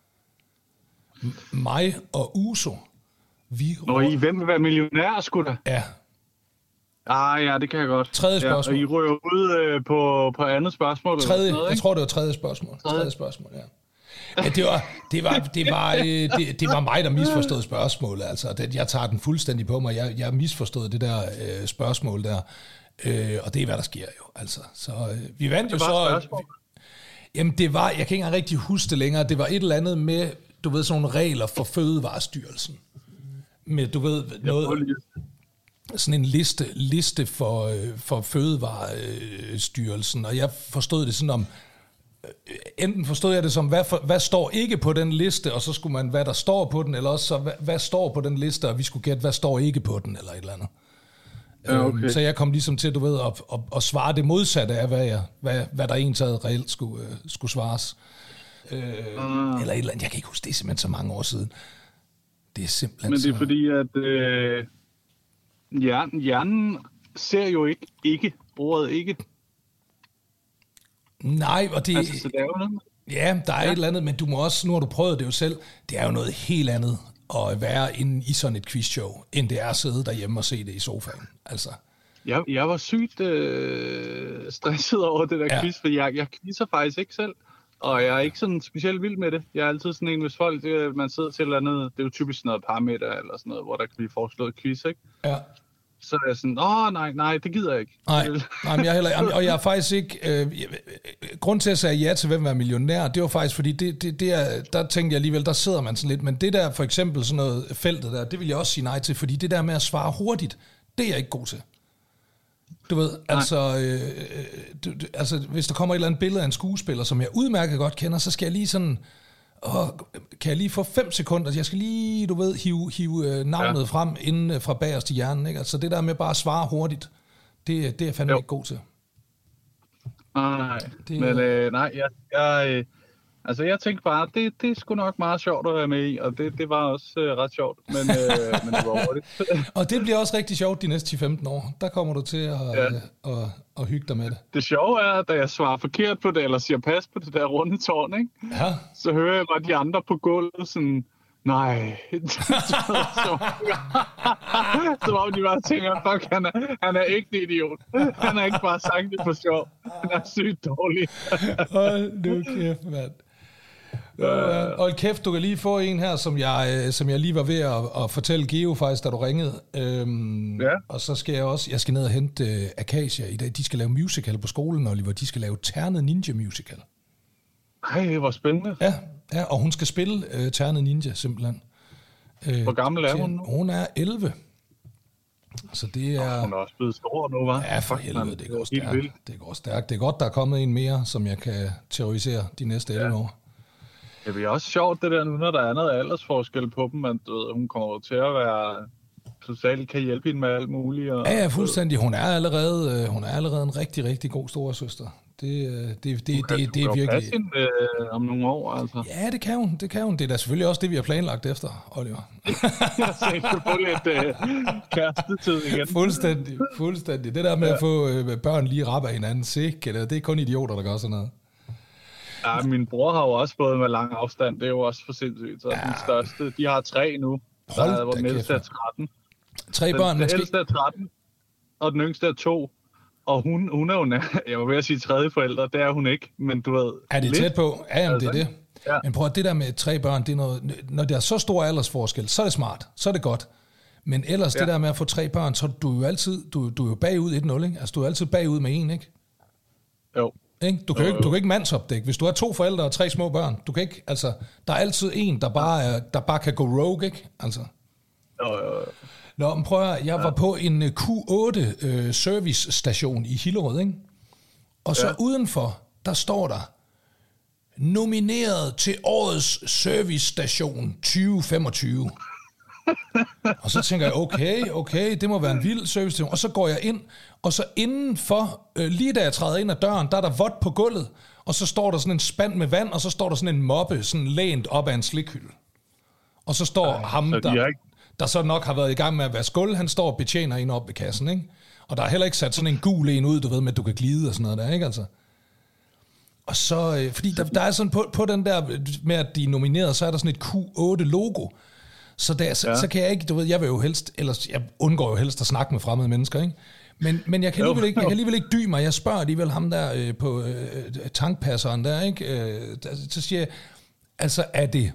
Mig og Uso, hvem vil være millionær, sgu da? Ja. Ja, det kan jeg godt. Tredje spørgsmål. Og I rører ud på andet spørgsmål? Jeg tror, det var tredje spørgsmål. Tredje spørgsmål, ja. Men det var mig, der misforstod spørgsmålet. Altså, jeg tager den fuldstændig på mig. Jeg misforstod det der spørgsmål der. Og det er, hvad der sker jo. Altså, så vi vandt jo så... Jamen, det var... Jeg kan ikke engang rigtig huske det længere. Det var et eller andet med, du ved, sådan nogle regler for Fødevarestyrelsen. Med, du ved, noget... Sådan en liste for Fødevarestyrelsen, og jeg forstod det sådan om, enten forstod jeg det som, hvad står ikke på den liste, og så skulle man, hvad der står på den, eller også så, hvad står på den liste, og vi skulle gætte, hvad står ikke på den, eller et eller andet. Ja, okay. Så jeg kom ligesom til, du ved, at svare det modsatte af, hvad der egentlig reelt skulle svares. Eller et eller andet, jeg kan ikke huske, det er simpelthen så mange år siden. Det er simpelthen. Men det er fordi, at... Hjernen ser jo ikke ordet ikke. Nej, og det... Altså, så det er jo noget. Ja, der er et eller andet, men du må også, nu har du prøvet det jo selv, det er jo noget helt andet at være inde i sådan et quizshow, end det er at sidde derhjemme og se det i sofaen. Altså. Jeg var sygt stresset over det der quiz, for jeg quizzer faktisk ikke selv, og jeg er ikke sådan specielt vild med det. Jeg er altid sådan en, hvis folk, man sidder til et eller andet, det er jo typisk sådan noget parameter eller sådan noget, hvor der kan blive foreslået quiz, ikke? Ja. Så er jeg sådan, nej, det gider jeg ikke. Nej, men jeg heller, og jeg er faktisk ikke... grund til at sige ja til hvem er millionær, det var faktisk, fordi det er, der tænkte jeg alligevel, der sidder man sådan lidt, men det der for eksempel sådan noget feltet der, det vil jeg også sige nej til, fordi det der med at svare hurtigt, det er jeg ikke god til. Du ved, altså hvis der kommer et eller andet billede af en skuespiller, som jeg udmærket godt kender, så skal jeg lige sådan... kan jeg lige få 5 sekunder? Jeg skal lige, du ved, hive navnet frem inden fra bagerst i hjernen, ikke? Altså det der med bare at svare hurtigt, det er jeg fandme ikke god til. Nej, Altså, jeg tænkte bare, det er sgu nok meget sjovt at være med i, og det var også ret sjovt, men det var hurtigt. Og det bliver også rigtig sjovt de næste 10-15 år. Der kommer du til at hygge dig med det. Det sjove er, da jeg svarer forkert på det, eller siger pas på det der runde tårn, ikke? Ja. Så hører jeg bare de andre på gulvet sådan, nej. Så var de bare tænker, fuck, han er ikke en idiot. Han har ikke bare sagt det for sjov. Han er sygt dårlig. Hold nu kæft, mand. Hold kæft, du kan lige få en her, som jeg lige var ved at fortælle Geo faktisk, da du ringede. Ja. Og så skal jeg skal ned og hente Acacia i dag. De skal lave musical på skolen, Oliver. De skal lave Ternet Ninja Musical. Ej, hvor spændende. Ja, og hun skal spille Ternet Ninja, simpelthen. Hvor gammel er hun nu? Hun er 11. Så det er... Hun er også blevet stor nu, hva'? Ja, for helvede, det går stærkt. Det går stærkt. Det er godt, der er kommet en mere, som jeg kan terrorisere de næste 11 år. Det bliver også sjovt, det der nu, når der er noget aldersforskel på dem, men du ved, hun kommer til at være... Socialt kan hjælpe hende med alt muligt. Og, ja, fuldstændig. Hun er allerede en rigtig, rigtig god storesøster. Det er virkelig... Hende, om nogle år, altså. Ja, det kan hun. Det er da selvfølgelig også det, vi har planlagt efter, Oliver. Jeg ser på lidt kærestetid igen. Fuldstændig. Det der med at få børn lige rap af hinanden, det er kun idioter, der gør sådan noget. Ja, min bror har jo også fået med lang afstand. Det er jo også for sindssygt. Så den største, de har 3 nu. Hvor den ældste er 13. 3 børn, måske? Den ældste er 13, og den yngste er 2. Og hun er jo jeg var ved at sige tredje forældre, det er hun ikke, men du ved... Er det lidt tæt på? Ja, jamen, det er det. Ja. Men prøv at det der med 3 børn, det er noget... Når der er så stor aldersforskel, så er det smart, så er det godt. Men ellers det der med at få 3 børn, så du er jo altid du er jo bagud 1-0, ikke? Altså du er altid bagud med 1, ikke? Jo. Ikke? Du kan ikke mandsopdække. Hvis du har 2 forældre og 3 små børn, du kan ikke... Altså, der er altid en, der bare kan gå rogue, ikke? Altså... Jo. Nå, men prøv at, jeg var på en Q8 servicestation i Hillerød, ikke? Og så udenfor, der står der, nomineret til årets servicestation 2025. Og så tænker jeg, okay, det må være en vild servicestation. Og så går jeg ind, og så indenfor, lige da jeg træder ind ad døren, der er der vådt på gulvet, og så står der sådan en spand med vand, og så står der sådan en moppe, sådan lænt op af en slikhylde. Og så står ham, der så nok har været i gang med at vaske gulv, han står og betjener en op ved kassen, ikke? Og der er heller ikke sat sådan en gul en ud, du ved, med at du kan glide og sådan noget der, ikke altså? Og så, fordi der er sådan på den der med, at de er nomineret, så er der sådan et Q8-logo. Så kan jeg ikke, du ved, jeg vil jo helst, ellers jeg undgår jo helst at snakke med fremmede mennesker, ikke? Men jeg kan alligevel ikke dy mig. Jeg spørger alligevel ham der på tankpasseren der, ikke? Så siger jeg, altså er det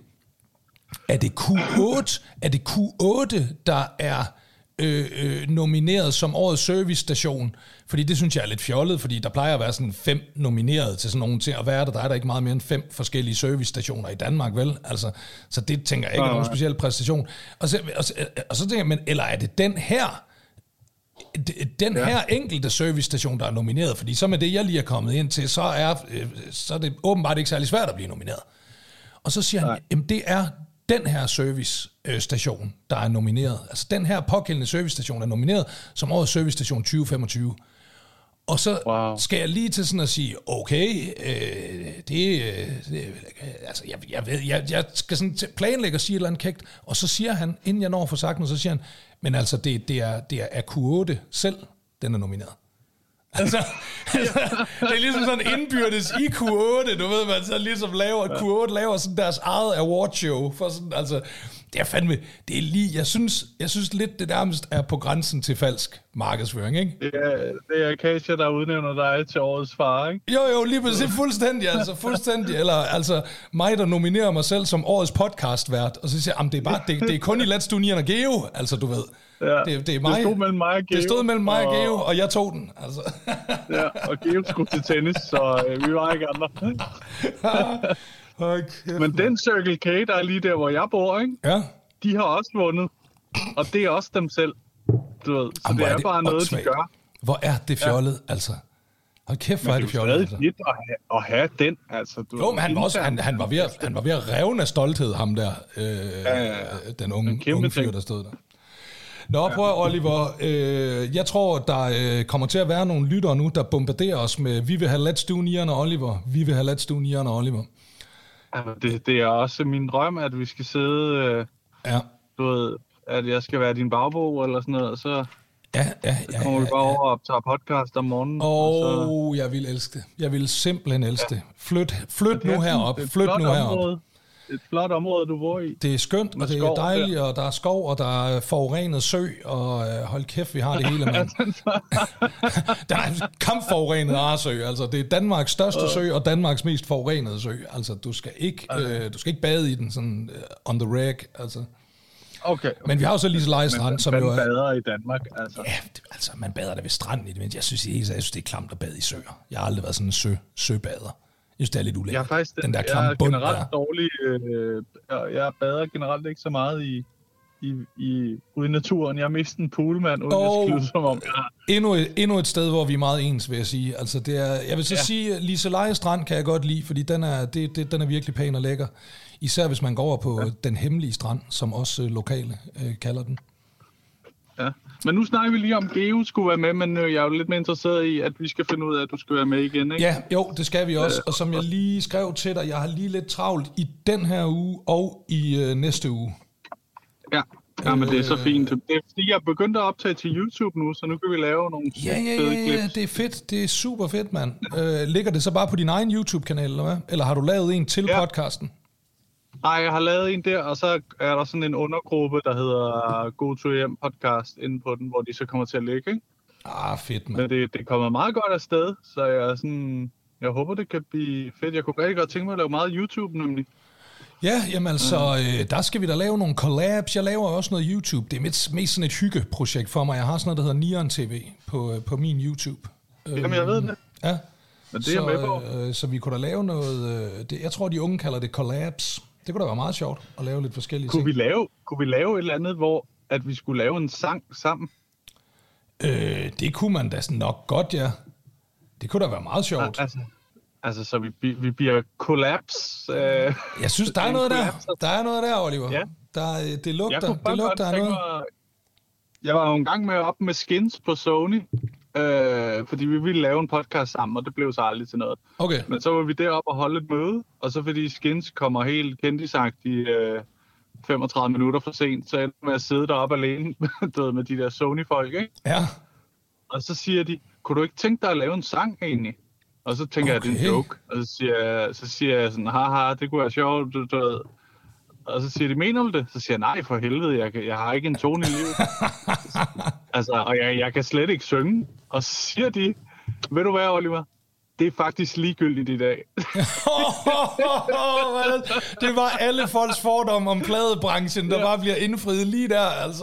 Q8, der er nomineret som årets servicestation? Fordi det synes jeg er lidt fjollet, fordi der plejer at være sådan 5 nomineret til sådan nogen til at være der. Der er der ikke meget mere end 5 forskellige servicestationer i Danmark, vel? Altså, så det tænker jeg ikke er nogen speciel præstation. Og så tænker jeg, men eller er det den her enkelte servicestation, der er nomineret? Fordi så med det, jeg lige er kommet ind til, så er det åbenbart ikke særlig svært at blive nomineret. Og så siger han, jamen det er den her servicestation, der er nomineret. Altså den her pågældende servicestation er nomineret som årets servicestation 2025. Og så skal jeg lige til sådan at sige, okay, altså jeg skal sådan planlægge og sige et eller andet kægt, og så siger han, inden jeg når at få sagt noget, så siger han, men altså det er Q8 selv, den er nomineret. Altså, det er ligesom sådan indbyrdes i Q8, du ved, man så ligesom Q8 laver sådan deres eget awardshow for sådan, altså, det er fandme, det er lige, jeg synes lidt, det nærmest er på grænsen til falsk markedsføring, ikke? Ja, det er Acacia, der udnævner dig til årets far, ikke? Jo, lige præcis, fuldstændig, eller altså, mig, der nominerer mig selv som årets podcastvært, og så siger jeg, det er kun i Let's Do Nian og Geo, altså, du ved. Ja, det er mig. Det stod mellem mig og Geo. Det stod mellem mig og Geo, og jeg tog den, altså. Ja, og Geo skulle til tennis, så vi var ikke andre. Okay. Men den Circle K, der er lige der, hvor jeg bor, ikke? Ja. De har også vundet, og det er også dem selv, du ved. Så det er bare noget, de gør. Hvor er det fjollet, altså. Hold kæft, hvor er det fjollet. Men det er jo stadig fedt at have den, altså. Jo, men han var ved at revne af stolthed, ham der, den unge fyr, der stod der. Nå, prøv Oliver, jeg tror, der kommer til at være nogle lyttere nu, der bombarderer os med, vi vil have Let's Do Nian og Oliver, vi vil have Let's Do Nian og Oliver. Det er også min drøm, at vi skal sidde, Ja. du ved, at jeg skal være din bagbog eller sådan noget, og så Ja. kommer vi bare over og optager podcast om morgenen. og så... Jeg vil elske det. Jeg vil simpelthen elske det. Flyt Det nu er herop. et Flyt flot nu herop. område. Et flot område, du bor i. Det er skønt, og det er skov dejligt, og der er skov, og der er forurenet sø, og hold kæft, vi har det hele, mand. Der er kampforurenet Arsø, altså det er Danmarks største sø, og Danmarks mest forurenede sø. Altså, du skal ikke bade i den sådan on the rag, altså. Okay. Men vi har jo så Lise Leje Strand, som jo er... bader i Danmark, altså. Ja, altså, man bader der ved stranden i det, men jeg synes det er klamt at bade i søer. Jeg har aldrig været sådan en søbader. Jeg synes, det er lidt ulækkert. Jeg er faktisk den der klamme bund generelt der. dårlig. Jeg bader generelt ikke så meget ude i naturen. Jeg er mest en poolmand, uden at skyde, som om jeg har. Endnu et sted, hvor vi er meget ens, vil jeg sige. Altså, det er, jeg vil så sige, Lise Leje Strand kan jeg godt lide, fordi den er virkelig pæn og lækker. Især hvis man går over på den hemmelige strand, som også lokale kalder den. Ja. Men nu snakker vi lige om, Geo skulle være med, men jeg er jo lidt mere interesseret i, at vi skal finde ud af, at du skal være med igen, ikke? Ja, jo, det skal vi også. Og som jeg lige skrev til dig, jeg har lige lidt travlt i den her uge og i næste uge. Ja. Ja, men det er så fint. Det er fordi, jeg er begyndt at optage til YouTube nu, så nu kan vi lave nogle fede clips. Det er fedt. Det er super fedt, mand. Ligger det så bare på din egen YouTube-kanal, eller hvad? Eller har du lavet en til podcasten? Nej, jeg har lavet en der, og så er der sådan en undergruppe, der hedder Go to Hjem podcast inde på den, hvor de så kommer til at ligge, ikke? Fedt, mand. Men det kommer meget godt afsted, så jeg håber, det kan blive fedt. Jeg kunne rigtig godt tænke mig at lave meget YouTube, nemlig. Ja, jamen altså, der skal vi da lave nogle collabs. Jeg laver også noget YouTube. Det er mest sådan et hyggeprojekt for mig. Jeg har sådan noget, der hedder Nieren TV på min YouTube. Jamen, jeg ved det. Ja. Men det er jeg med på. Så vi kunne da lave noget... jeg tror, de unge kalder det collabs. Det kunne da være meget sjovt at lave lidt forskellige ting. Kunne vi lave et eller andet, hvor at vi skulle lave en sang sammen? Det kunne man da nok godt, ja. Det kunne da være meget sjovt. Altså så vi bliver collabs. Jeg synes, der er noget der. Der er noget der, Oliver. Ja. Det lugter af noget. Jeg var jo en gang med Skins på Sony, fordi vi ville lave en podcast sammen, og det blev så aldrig til noget. Okay. Men så var vi deroppe og holde et møde, og så fordi Skins kommer helt kendisagtigt 35 minutter for sent, så endte med at sidde deroppe alene med de der Sony-folk, ikke? Ja. Og så siger de, kunne du ikke tænke dig at lave en sang egentlig? Og så tænker jeg, at det er en joke. Og så siger jeg sådan, haha, det kunne være sjovt, du ved. Og så siger de, mener du det? Så siger jeg, nej, for helvede, jeg har ikke en tone i livet. Altså, og jeg kan slet ikke synge. Og så siger de, ved du hvad, Oliver? Det er faktisk ligegyldigt i dag. Det var alle folks fordomme om pladebranchen, der bare bliver indfriet lige der, altså.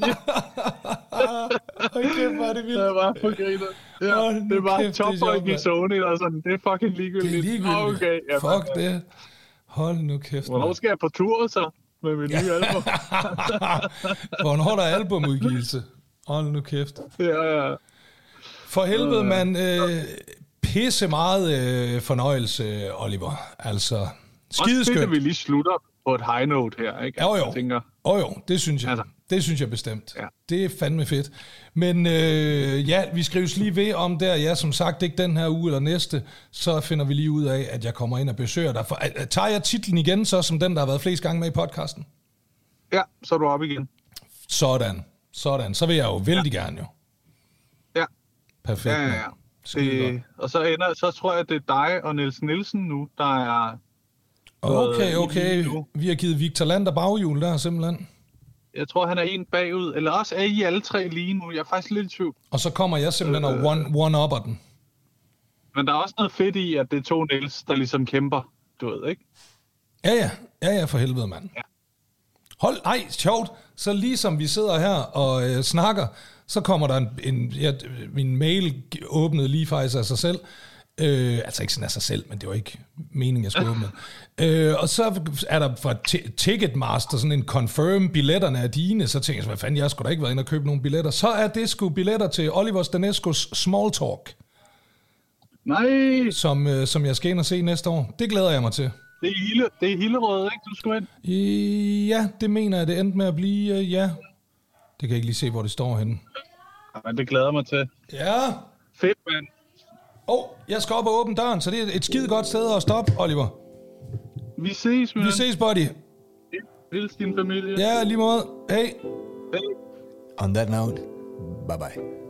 Okay, hvor er det vildt. Det var for griner. Ja, det var topfolk i Sony, og sådan, det er fucking ligegyldigt. Det er ligegyldigt. Okay, ja, fuck det. Hold nu kæft. Hvornår skal jeg på tur så med mit nye album? Hvornår der er albumudgivelse? Hold nu kæft. Ja. For helvede, man. Pisse meget fornøjelse, Oliver. Altså, skideskønt. Også det, vi lige slutter på et high note her, ikke? Jo, det synes jeg. Altså. Det synes jeg bestemt. Ja. Det er fandme fedt. Men vi skrives lige ved om der. Ja, som sagt, ikke den her uge eller næste. Så finder vi lige ud af, at jeg kommer ind og besøger dig. Tager jeg titlen igen, så som den, der har været flest gange med i podcasten? Ja, så er du op igen. Sådan. Så vil jeg jo vældig gerne jo. Ja. Perfekt. Ja. Og så tror jeg, at det er dig og Niels Nielsen nu, der er... Okay. Vi har givet Victor Lander baghjul der simpelthen. Jeg tror, han er en bagud. Eller også er I alle tre lige nu. Jeg er faktisk lidt i tvivl. Og så kommer jeg simpelthen og one-upper den. Men der er også noget fedt i, at det er to Niels, der ligesom kæmper. Du ved, ikke? Ja, for helvede, mand. Ja. Sjovt. Så ligesom vi sidder her og snakker, så kommer der min mail åbnede lige faktisk af sig selv. Altså ikke sådan af sig selv, men det var ikke meningen, jeg skulle åbne. Og så er der fra Ticketmaster sådan en confirm, billetterne er dine. Så tænker jeg, hvad fanden, jeg skulle da ikke været inde og købe nogle billetter. Så er det sgu billetter til Oliver Stanescos Small Talk. Nej! Som jeg skal ind og se næste år. Det glæder jeg mig til. Det er Hillerød, ikke? Du skal ind? Ja, det mener jeg, det endte med at blive, ja. Det kan jeg ikke lige se, hvor det står henne. Men det glæder mig til. Ja. Fedt, mand. Jeg skal op og åbne døren, så det er et skide godt sted at stoppe, Oliver. Vi ses, Vi ses, buddy. Hils din familie. Ja, lige måde. Hej. Hej. On that note, bye bye.